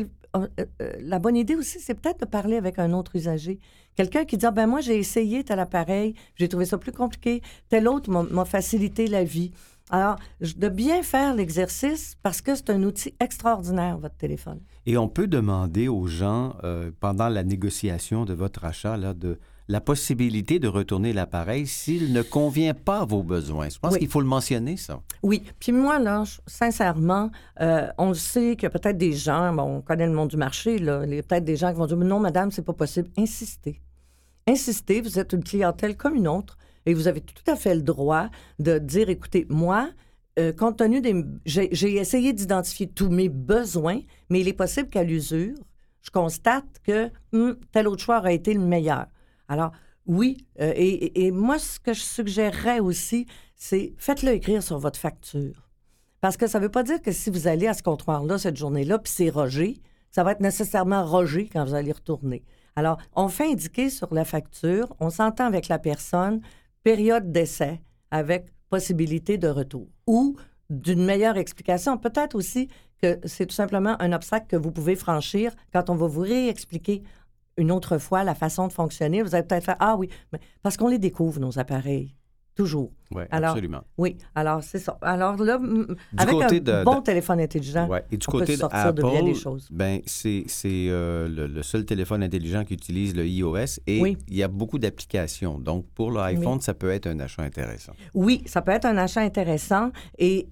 la bonne idée aussi, c'est peut-être de parler avec un autre usager. Quelqu'un qui dit, moi, j'ai essayé tel appareil, j'ai trouvé ça plus compliqué. Tel autre m'a facilité la vie. Alors, de bien faire l'exercice parce que c'est un outil extraordinaire, votre téléphone. Et on peut demander aux gens, pendant la négociation de votre achat, là, la possibilité de retourner l'appareil s'il ne convient pas à vos besoins. Je pense qu'il faut le mentionner, ça. Oui. Puis moi, là, sincèrement, on le sait qu'il y a peut-être des gens, on connaît le monde du marché, là, il y a peut-être des gens qui vont dire « Non, madame, c'est pas possible. » Insistez. Insistez, vous êtes une clientèle comme une autre. Et vous avez tout à fait le droit de dire, écoutez, moi, compte tenu j'ai essayé d'identifier tous mes besoins, mais il est possible qu'à l'usure, je constate que tel autre choix aurait été le meilleur. Alors, oui, et moi, ce que je suggérerais aussi, c'est faites-le écrire sur votre facture. Parce que ça ne veut pas dire que si vous allez à ce comptoir-là cette journée-là, puis c'est Roger, ça va être nécessairement Roger quand vous allez retourner. Alors, on fait indiquer sur la facture, on s'entend avec la personne, période d'essai avec possibilité de retour ou d'une meilleure explication. Peut-être aussi que c'est tout simplement un obstacle que vous pouvez franchir quand on va vous réexpliquer une autre fois la façon de fonctionner. Vous allez peut-être faire « Ah oui », parce qu'on les découvre, nos appareils. Toujours. Oui, absolument. Oui, alors c'est ça. Alors là, avec un bon téléphone intelligent, et du on côté peut sortir de bien des choses. C'est le seul téléphone intelligent qui utilise le iOS et il y a beaucoup d'applications. Donc, pour l'iPhone, ça peut être un achat intéressant. Oui, ça peut être un achat intéressant et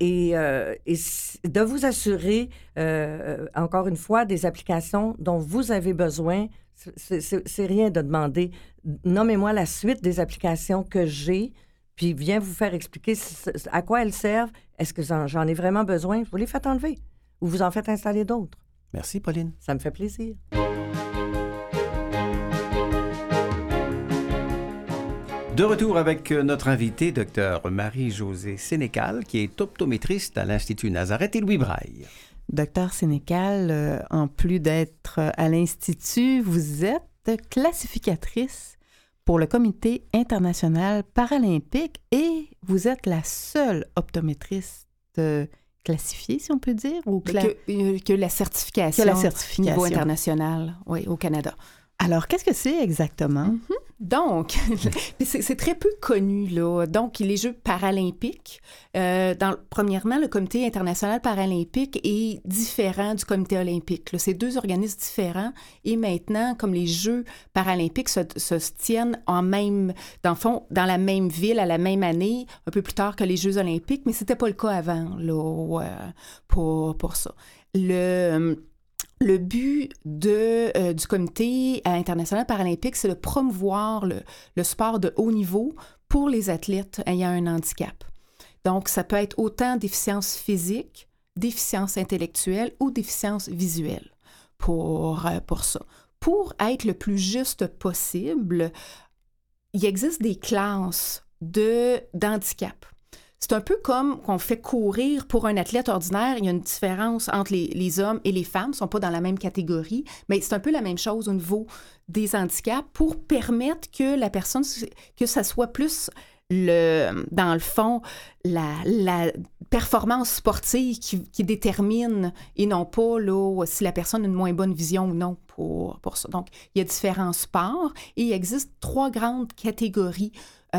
de vous assurer, encore une fois, des applications dont vous avez besoin. C'est rien de demander. Nommez-moi la suite des applications que j'ai, puis viens vous faire expliquer à quoi elles servent. Est-ce que j'en ai vraiment besoin? Vous les faites enlever ou vous en faites installer d'autres. Merci, Pauline. Ça me fait plaisir. De retour avec notre invité, Dr Marie-Josée Sénécal, qui est optométriste à l'Institut Nazareth et Louis Braille. Docteur Sénécal, en plus d'être à l'Institut, vous êtes classificatrice pour le Comité international paralympique et vous êtes la seule optométriste classifiée, si on peut dire, ou que la certification, au niveau international, oui, au Canada. Alors, qu'est-ce que c'est exactement? Donc, c'est très peu connu, là. Donc, les Jeux paralympiques, premièrement, le Comité international paralympique est différent du Comité olympique. Là. C'est deux organismes différents. Et maintenant, comme les Jeux paralympiques se tiennent dans le fond, dans la même ville, à la même année, un peu plus tard que les Jeux olympiques, mais c'était pas le cas avant, là, pour ça. Le but du Comité international paralympique, c'est de promouvoir le sport de haut niveau pour les athlètes ayant un handicap. Donc, ça peut être autant déficience physique, déficience intellectuelle ou déficience visuelle pour ça. Pour être le plus juste possible, il existe des classes d'handicap. C'est un peu comme qu'on fait courir pour un athlète ordinaire. Il y a une différence entre les hommes et les femmes. Ils ne sont pas dans la même catégorie, mais c'est un peu la même chose au niveau des handicaps pour permettre que la personne, que ça soit plus, dans le fond, la performance sportive qui détermine et non pas là, si la personne a une moins bonne vision ou non pour ça. Donc, il y a différents sports et il existe 3 grandes catégories.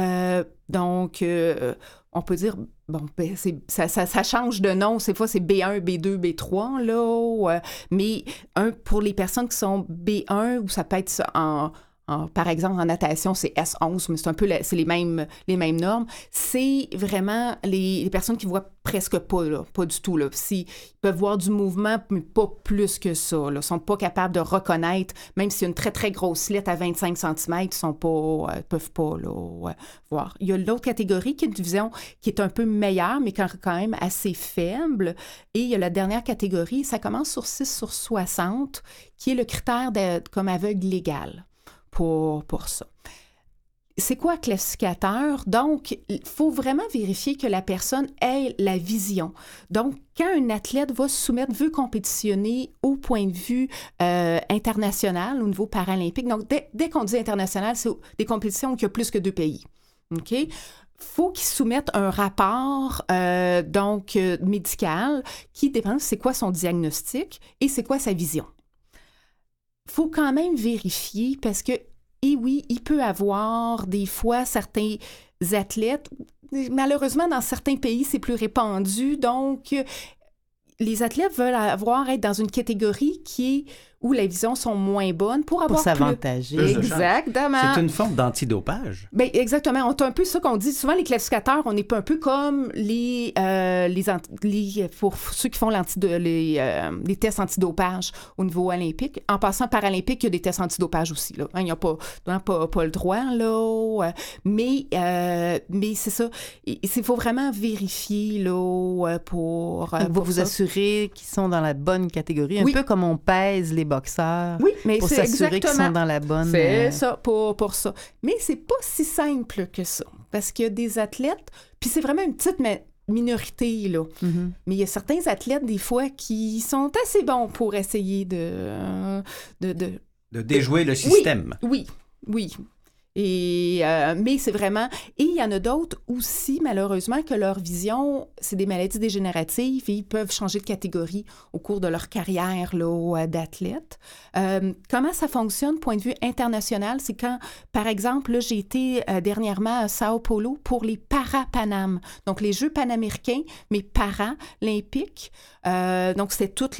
On peut dire, bon, ça change de nom. Ces fois, c'est B1, B2, B3, là. Mais pour les personnes qui sont B1, ou ça peut être par exemple, en natation, c'est S11, mais c'est un peu c'est les mêmes normes. C'est vraiment les personnes qui voient presque pas, là, pas du tout. Là. Ils peuvent voir du mouvement, mais pas plus que ça. Ils ne sont pas capables de reconnaître, même s'il y a une très, très grosse lettre à 25 cm, ils ne peuvent pas là, voir. Il y a l'autre catégorie qui est une division qui est un peu meilleure, mais quand même assez faible. Et il y a la dernière catégorie, ça commence sur 6/60, qui est le critère comme aveugle légal. Pour ça. C'est quoi classificateur? Donc, il faut vraiment vérifier que la personne ait la vision. Donc, quand un athlète veut compétitionner au point de vue international, au niveau paralympique, donc dès qu'on dit international, c'est des compétitions où il y a plus que 2 pays. OK? Faut qu'il soumette un rapport médical qui dépend c'est quoi son diagnostic et c'est quoi sa vision. Faut quand même vérifier parce que, et oui, il peut avoir des fois certains athlètes, malheureusement dans certains pays c'est plus répandu, donc les athlètes veulent être dans une catégorie où les visions sont moins bonnes pour s'avantager. Exactement. C'est une forme d'antidopage. Bien, exactement. On a un peu ça qu'on dit. Souvent, les classificateurs, on est un peu comme pour ceux qui font les tests antidopage au niveau olympique. En passant paralympique, il y a des tests antidopage aussi. Là. Il n'y a pas le droit, là. Mais c'est ça. Il faut vraiment vérifier là, pour vous assurer qu'ils sont dans la bonne catégorie. Un peu comme on pèse les boxeurs, oui, mais pour s'assurer qu'ils sont dans la bonne... C'est ça, pour ça. Mais c'est pas si simple que ça, parce qu'il y a des athlètes, puis c'est vraiment une petite minorité, là. Mm-hmm. Mais il y a certains athlètes, des fois, qui sont assez bons pour essayer de déjouer le système. Oui. Mais c'est vraiment... Et il y en a d'autres aussi, malheureusement, que leur vision, c'est des maladies dégénératives et ils peuvent changer de catégorie au cours de leur carrière là, d'athlète. Comment ça fonctionne, point de vue international? C'est quand, par exemple, là, j'ai été dernièrement à Sao Paulo pour les Parapanam, donc les Jeux panaméricains, mais paralympiques. Donc, c'était toute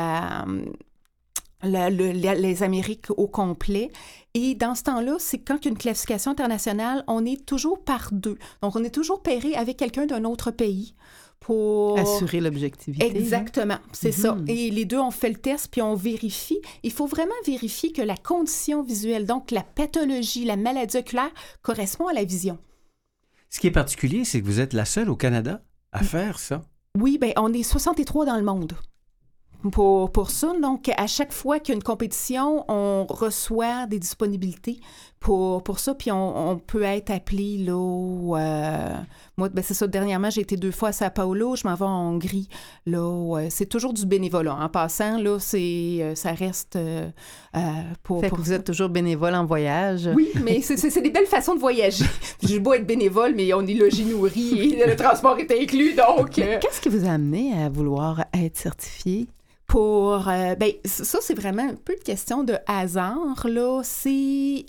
les Amériques au complet. Et dans ce temps-là, c'est quand il y a une classification internationale, on est toujours par 2. Donc, on est toujours pairé avec quelqu'un d'un autre pays pour... assurer l'objectivité. Exactement, c'est ça. Et les deux, on fait le test, puis on vérifie. Il faut vraiment vérifier que la condition visuelle, donc la pathologie, la maladie oculaire, correspond à la vision. Ce qui est particulier, c'est que vous êtes la seule au Canada à faire ça. Oui, bien, on est 63 dans le monde pour ça. Donc, à chaque fois qu'il y a une compétition, on reçoit des disponibilités pour ça, puis on peut être appelé, là, moi, ben c'est ça, dernièrement, j'ai été 2 fois à Sao Paulo, je m'en vais en Hongrie, là, c'est toujours du bénévolat. En passant, là, ça reste pour... Fait que vous êtes toujours bénévole en voyage. Oui, mais c'est des belles façons de voyager. J'ai beau être bénévole, mais on est logis, nourri, et le transport est inclus, donc... Qu'est-ce qui vous a amené à vouloir être certifié? Ben, ça, c'est vraiment un peu une question de hasard, là. C'est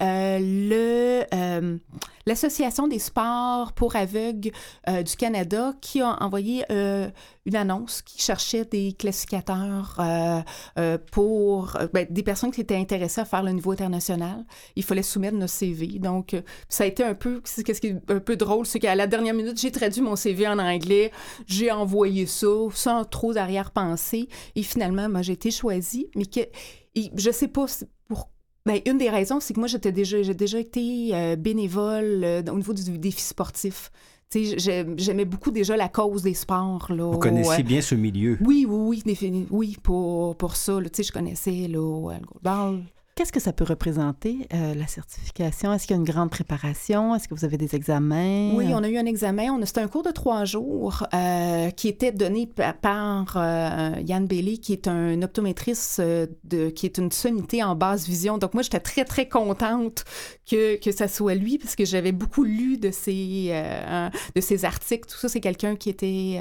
l'Association des sports pour aveugles du Canada qui a envoyé une annonce qui cherchait des classificateurs pour des personnes qui étaient intéressées à faire le niveau international. Il fallait soumettre nos CV. Donc, ça a été un peu... Ce qui est un peu drôle, c'est qu'à la dernière minute, j'ai traduit mon CV en anglais, j'ai envoyé ça sans trop d'arrière-pensée, et finalement, moi, j'ai été choisie, mais je sais pas pour... Ben, une des raisons, c'est que moi, j'ai déjà été bénévole au niveau du défi sportif. J'aimais beaucoup déjà la cause des sports. Là, vous connaissiez bien ce milieu. Oui, pour ça. Là, je connaissais le goalball. Qu'est-ce que ça peut représenter, la certification? Est-ce qu'il y a une grande préparation? Est-ce que vous avez des examens? Oui, on a eu un examen. C'était un cours de 3 jours qui était donné par Yann Bailey, qui est un optométriste qui est une sommité en basse vision. Donc, moi, j'étais très, très contente que ça soit lui, parce que j'avais beaucoup lu de ses articles. Tout ça, c'est quelqu'un qui était...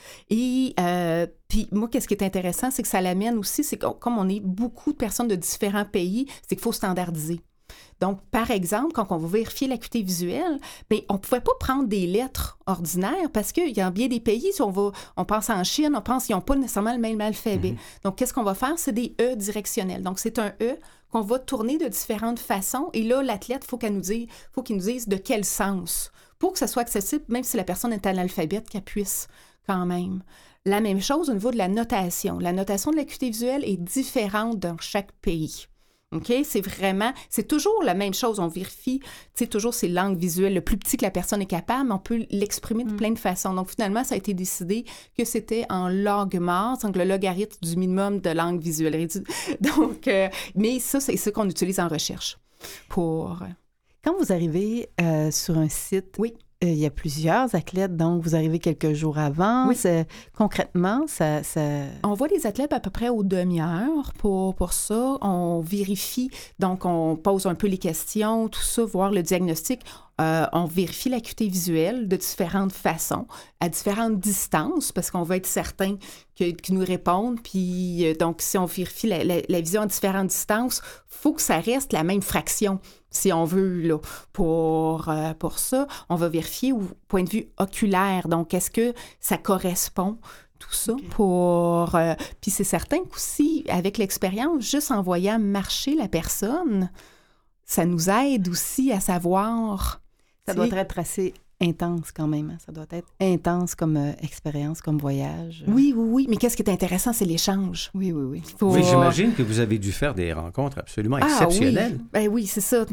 Puis moi, qu'est-ce qui est intéressant, c'est que ça l'amène aussi, c'est que comme on est beaucoup de personnes de différents pays, c'est qu'il faut standardiser. Donc, par exemple, quand on va vérifier l'acuité visuelle, bien, on ne pouvait pas prendre des lettres ordinaires parce qu'il y a bien des pays, si on pense en Chine, on pense qu'ils n'ont pas nécessairement le même alphabet. Donc, qu'est-ce qu'on va faire? C'est des E directionnels. Donc, c'est un E qu'on va tourner de différentes façons. Et là, l'athlète, faut qu'il nous dise de quel sens, pour que ça soit accessible, même si la personne est analphabète, qu'elle puisse quand même. La même chose au niveau de la notation. La notation de l'acuité visuelle est différente dans chaque pays. OK? C'est toujours la même chose. On vérifie, toujours ces langues visuelles. Le plus petit que la personne est capable, on peut l'exprimer de plein de façons. Donc, finalement, ça a été décidé que c'était en logMAR, donc le logarithme du minimum de langue visuelle. Donc, mais ça, c'est ce qu'on utilise en recherche pour... Quand vous arrivez sur un site... Oui. Il y a plusieurs athlètes, donc vous arrivez quelques jours avant. Oui. Concrètement, ça... On voit les athlètes à peu près aux demi-heures pour ça. On vérifie, donc on pose un peu les questions, tout ça, voir le diagnostic. On vérifie l'acuité visuelle de différentes façons, à différentes distances, parce qu'on veut être certain qu'ils nous répondent. Puis, donc, si on vérifie la vision à différentes distances, il faut que ça reste la même fraction, si on veut, là, pour ça. On va vérifier au point de vue oculaire. Donc, est-ce que ça correspond? Tout ça pour... puis c'est certain qu'aussi, avec l'expérience, juste en voyant marcher la personne, ça nous aide aussi à savoir... Ça doit être assez intense quand même. Ça doit être intense comme expérience, comme voyage. Oui. Mais qu'est-ce qui est intéressant, c'est l'échange. Oui. Oui, j'imagine que vous avez dû faire des rencontres absolument exceptionnelles. Oui. Ben oui, c'est ça.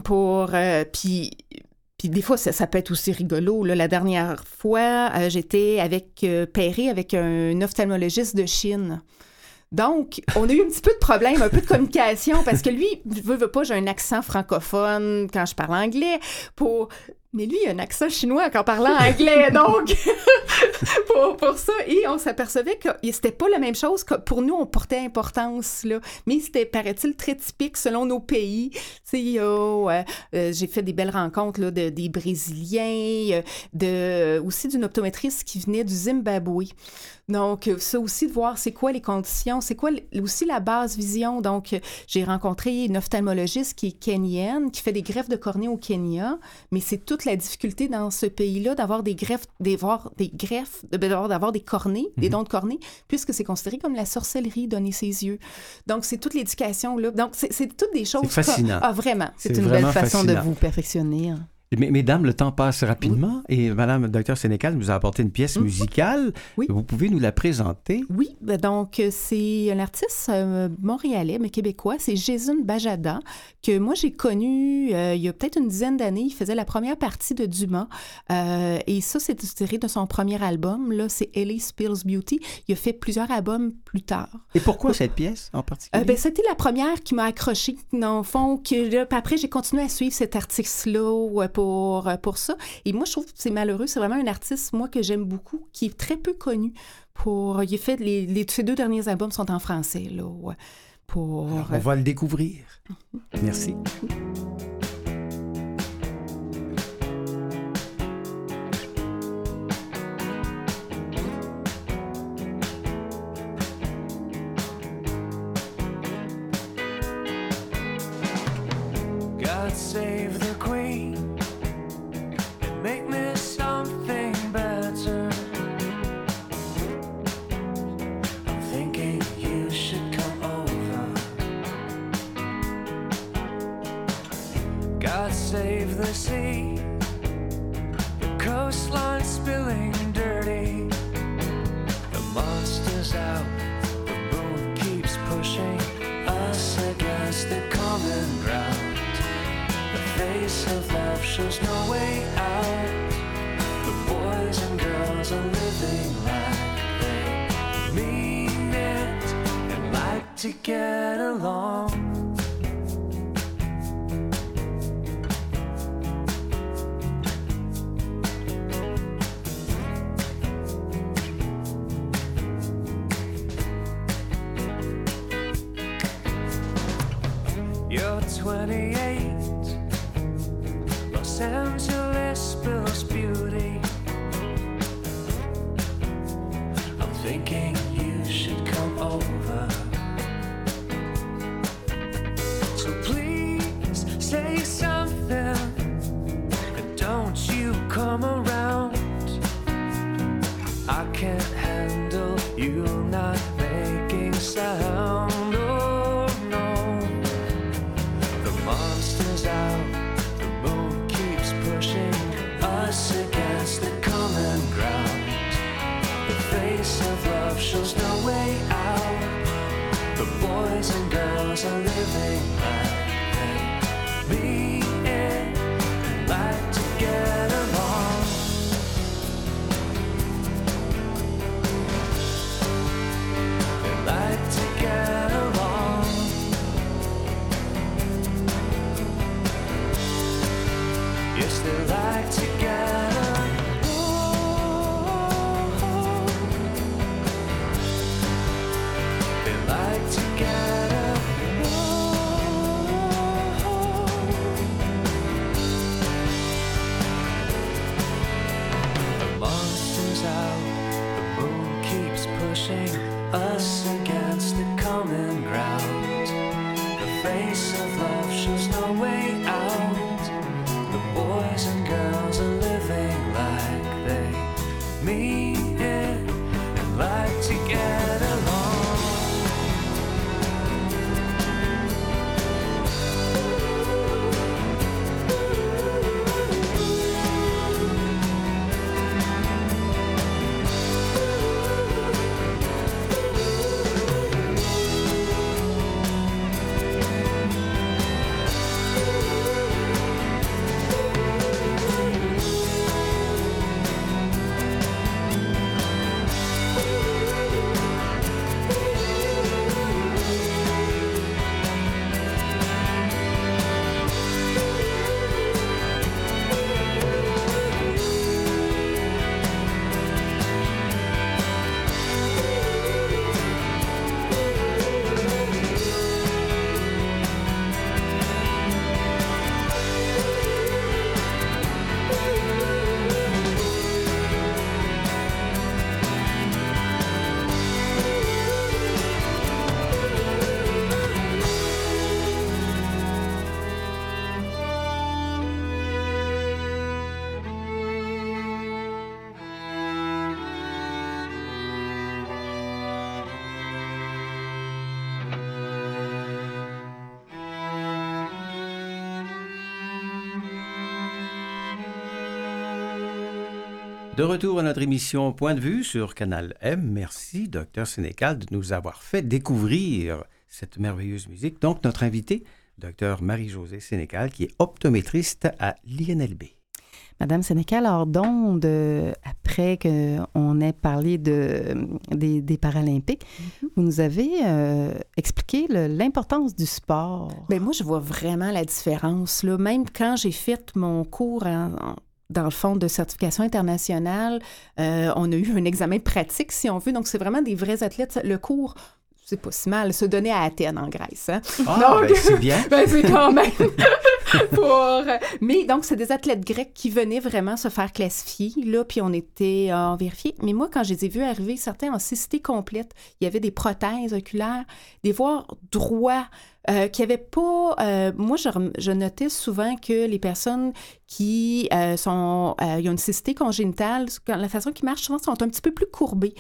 Puis des fois, ça peut être aussi rigolo. Là, la dernière fois, j'étais avec pairée avec un ophtalmologiste de Chine. Donc, on a eu un petit peu de problème, un peu de communication, parce que lui, veut pas, j'ai un accent francophone quand je parle anglais. Mais lui, il a un accent chinois quand parlant anglais, donc pour ça. Et on s'apercevait que c'était pas la même chose que pour nous, on portait importance, là. Mais c'était, paraît-il, très typique selon nos pays. J'ai fait des belles rencontres là, des Brésiliens, aussi d'une optométriste qui venait du Zimbabwe. Donc, ça aussi, de voir c'est quoi les conditions, c'est quoi aussi la basse vision. Donc, j'ai rencontré une ophtalmologiste qui est kenyenne, qui fait des greffes de cornée au Kenya, mais c'est toute la difficulté dans ce pays-là d'avoir des greffes, d'avoir des cornées, des dons de cornée, puisque c'est considéré comme la sorcellerie, donner ses yeux. Donc, c'est toute l'éducation, là. Donc, c'est toutes des choses... C'est fascinant. Vraiment. C'est une belle façon de vous perfectionner. Mesdames, le temps passe rapidement et Madame Dr Sénécal nous a apporté une pièce musicale. Oui. Vous pouvez nous la présenter? Oui, donc c'est un artiste montréalais, mais québécois, c'est Jason Bajada, que moi j'ai connu il y a peut-être une dizaine d'années. Il faisait la première partie de Dumas et ça, c'est tiré de son premier album. Là, c'est Ellie Spills Beauty. Il a fait plusieurs albums plus tard. Et pourquoi cette pièce en particulier? C'était la première qui m'a accrochée, dans le fond. Puis après, j'ai continué à suivre cet artiste-là pour ça. Et moi, je trouve que c'est malheureux. C'est vraiment un artiste, moi, que j'aime beaucoup, qui est très peu connu. Il a fait ses 2 derniers albums sont en français, là. On va le découvrir. Merci. God save the Queen and make me something better. I'm thinking you should come over. God save the sea, the coastline spilling dirty. The monster's out, the moon keeps pushing us against the common ground. The face of love shows no way out. The boys and girls are living like they mean it and like to get along. You're 28, Los Angeles spills beauty. I'm thinking you should come over. So please say something, and don't you come around. I can't handle you not making sound. Oh no, the monster's out. The moon keeps pushing us against the common ground. The face of love shows no way out. The boys and girls are living like they mean it and like to get along. They like to get along. Yes, they like to get along. They like to get along. The monster's out. The moon keeps pushing us against the common ground. The face of love shows no way out. The boys and girls are living like they mean it and like to get along. De retour à notre émission Point de vue sur Canal M. Merci, Dr Sénécal, de nous avoir fait découvrir cette merveilleuse musique. Donc, notre invitée, Dr Marie-Josée Sénécal, qui est optométriste à l'INLB. Madame Sénécal, hors d'onde, après qu'on ait parlé des Paralympiques, vous nous avez expliqué l'importance du sport. Bien, moi, je vois vraiment la différence, là. Même quand j'ai fait mon cours dans le fond de certification internationale, on a eu un examen pratique, si on veut. Donc, c'est vraiment des vrais athlètes. Le cours, c'est pas si mal, se donnait à Athènes, en Grèce. Hein? Ah, donc, ben, c'est bien. Ben, c'est quand même... Mais donc, c'est des athlètes grecs qui venaient vraiment se faire classifier, là, puis on était vérifiés. Mais moi, quand je les ai vus arriver, certains en cécité complète, il y avait des prothèses oculaires, des voies droits, qui n'avaient pas... moi, je notais souvent que les personnes qui ils ont une cécité congénitale, la façon qu'ils marchent souvent sont un petit peu plus courbées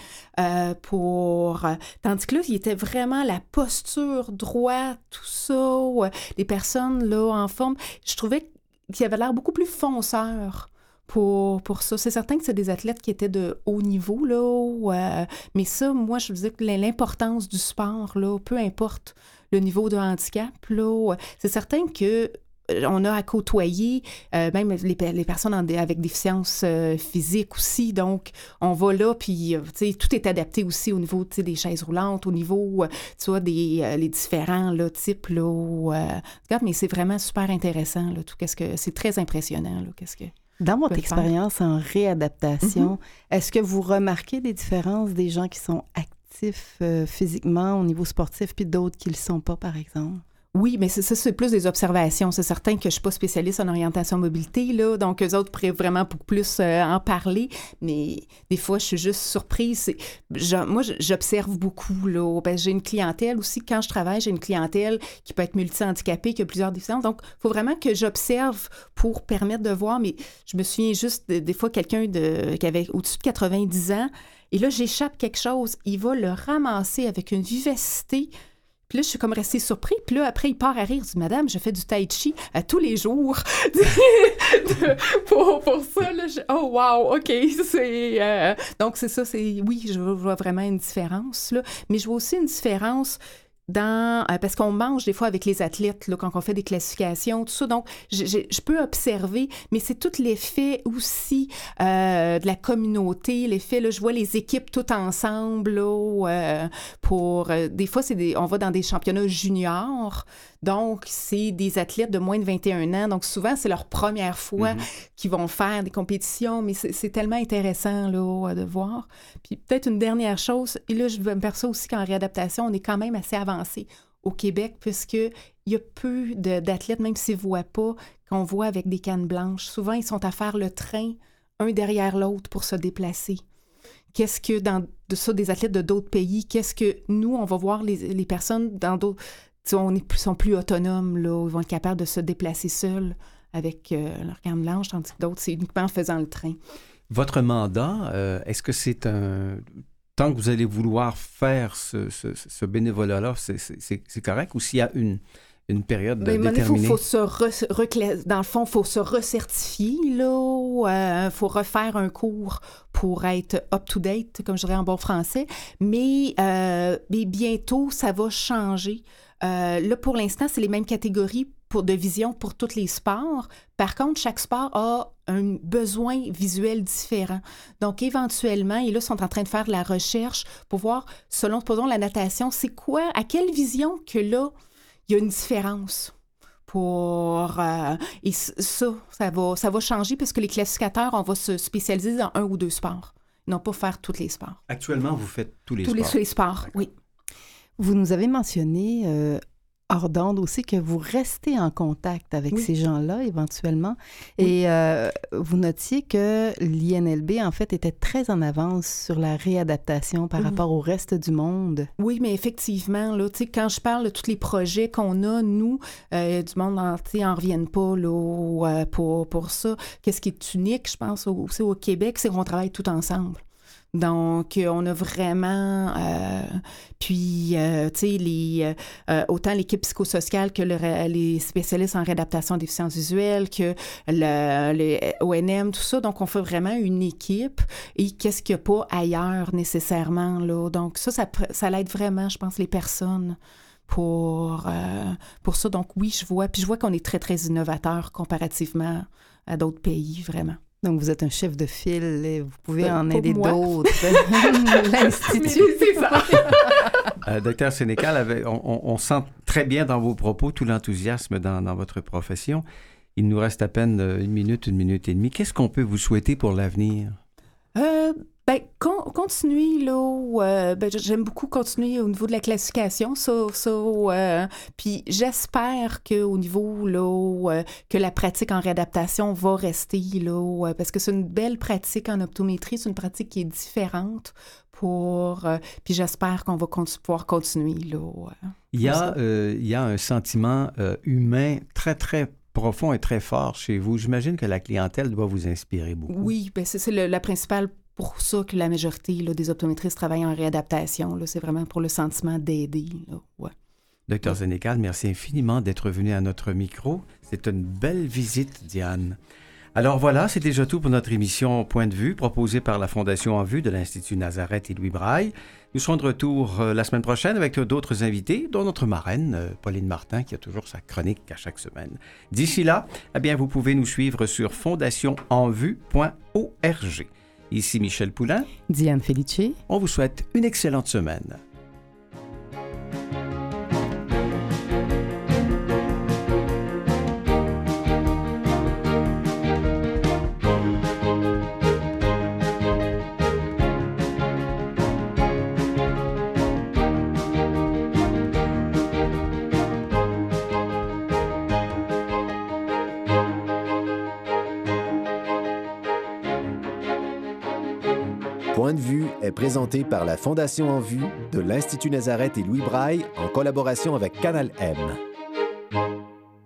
tandis que là, il était vraiment la posture droite, tout ça, les personnes là en forme. Je trouvais qu'ils avaient l'air beaucoup plus fonceurs pour ça. C'est certain que c'est des athlètes qui étaient de haut niveau, là, mais ça, moi, je me disais que l'importance du sport, là, peu importe le niveau de handicap, là, c'est certain que on a à côtoyer même les personnes avec déficience physique aussi. Donc, on va là, puis tout est adapté aussi au niveau des chaises roulantes, au niveau tu vois, les différents là, types. Là, regarde, mais c'est vraiment super intéressant. Là, c'est très impressionnant. Là, dans votre expérience en réadaptation, est-ce que vous remarquez des différences des gens qui sont actifs physiquement au niveau sportif puis d'autres qui ne le sont pas, par exemple? Oui, mais c'est plus des observations. C'est certain que je ne suis pas spécialiste en orientation mobilité, là, donc eux autres pourraient vraiment beaucoup plus en parler, mais des fois, je suis juste surprise. Moi, j'observe beaucoup, là, parce que j'ai une clientèle aussi. Quand je travaille, j'ai une clientèle qui peut être multi-handicapée, qui a plusieurs déficiences. Donc, il faut vraiment que j'observe pour permettre de voir, mais je me souviens juste des fois quelqu'un qui avait au-dessus de 90 ans, et là, j'échappe quelque chose. Il va le ramasser avec une vivacité. Puis là, je suis comme restée surpris. Puis là, après, il part à rire. Je dis, madame, je fais du tai chi tous les jours. pour ça, là, oh, wow, OK. Donc, c'est ça. Oui, je vois vraiment une différence, là. Mais je vois aussi une différence parce qu'on mange des fois avec les athlètes là, quand on fait des classifications, tout ça. Donc, je peux observer, mais c'est tout l'effet aussi de la communauté, l'effet, là, je vois les équipes toutes ensemble là, des fois, on va dans des championnats juniors, donc c'est des athlètes de moins de 21 ans, donc souvent, c'est leur première fois qu'ils vont faire des compétitions, mais c'est tellement intéressant là, de voir. Puis peut-être une dernière chose, et là, je me perçois aussi qu'en réadaptation, on est quand même assez avancé au Québec, puisqu'il y a peu d'athlètes, même s'ils ne voient pas, qu'on voit avec des cannes blanches. Souvent, ils sont à faire le train, un derrière l'autre, pour se déplacer. Qu'est-ce que, des athlètes de d'autres pays, qu'est-ce que nous, on va voir les personnes dans d'autres... sont plus autonomes, là, ils vont être capables de se déplacer seuls avec leur canne blanche, tandis que d'autres, c'est uniquement en faisant le train. Votre mandat, est-ce que c'est tant que vous allez vouloir faire ce bénévolat-là, c'est correct, ou s'il y a une période déterminée? Dans le fond, il faut se recertifier, là. Faut refaire un cours pour être up-to-date, comme je dirais en bon français. Mais bientôt, ça va changer. Là, pour l'instant, c'est les mêmes catégories de vision pour tous les sports. Par contre, chaque sport a un besoin visuel différent. Donc, éventuellement, et là, ils sont en train de faire de la recherche pour voir, selon la natation, c'est quoi, à quelle vision que là, il y a une différence. Et ça va changer parce que les classificateurs, on va se spécialiser dans un ou deux sports, non pas faire tous les sports. Actuellement, vous faites tous les sports? Tous les sports, oui. Vous nous avez mentionné hors d'onde aussi que vous restez en contact avec ces gens-là éventuellement. Et vous notiez que l'INLB, en fait, était très en avance sur la réadaptation par rapport au reste du monde. Oui, mais effectivement, là, quand je parle de tous les projets qu'on a, nous, du monde entier n'en reviennent pas là, pour ça. Qu'est-ce qui est unique, je pense, aussi au Québec, c'est qu'on travaille tout ensemble. Donc, on a vraiment... puis, tu sais, autant l'équipe psychosociale que les spécialistes en réadaptation des déficiences visuelles, que le ONM, tout ça. Donc, on fait vraiment une équipe. Et qu'est-ce qu'il n'y a pas ailleurs nécessairement, là? Donc, ça l'aide vraiment, je pense, les personnes pour ça. Donc, oui, je vois qu'on est très, très innovateur comparativement à d'autres pays, vraiment. Donc, vous êtes un chef de file et vous pouvez en pour aider moi. d'autres. L'Institut. C'est ça. Docteur Sénécal, on sent très bien dans vos propos tout l'enthousiasme dans votre profession. Il nous reste à peine une minute et demie. Qu'est-ce qu'on peut vous souhaiter pour l'avenir? Continuer, là, j'aime beaucoup continuer au niveau de la classification, puis j'espère qu'au niveau, là, que la pratique en réadaptation va rester, là, parce que c'est une belle pratique en optométrie, c'est une pratique qui est différente puis j'espère qu'on va pouvoir continuer, là. Il y a un sentiment humain très, très profond et très fort chez vous. J'imagine que la clientèle doit vous inspirer beaucoup. Oui, c'est la principale pour ça que la majorité là, des optométristes travaillent en réadaptation. Là, c'est vraiment pour le sentiment d'aider. Là. Ouais. Docteur Sénécal, merci infiniment d'être venu à notre micro. C'est une belle visite, Diane. Alors voilà, c'est déjà tout pour notre émission Point de vue, proposée par la Fondation En Vue de l'Institut Nazareth et Louis Braille. Nous serons de retour la semaine prochaine avec d'autres invités, dont notre marraine, Pauline Martin, qui a toujours sa chronique à chaque semaine. D'ici là, eh bien, vous pouvez nous suivre sur fondationenvue.org. Ici Michel Poulain. Diane Felice. On vous souhaite une excellente semaine. Point de vue est présenté par la Fondation En Vue de l'Institut Nazareth et Louis Braille en collaboration avec Canal M.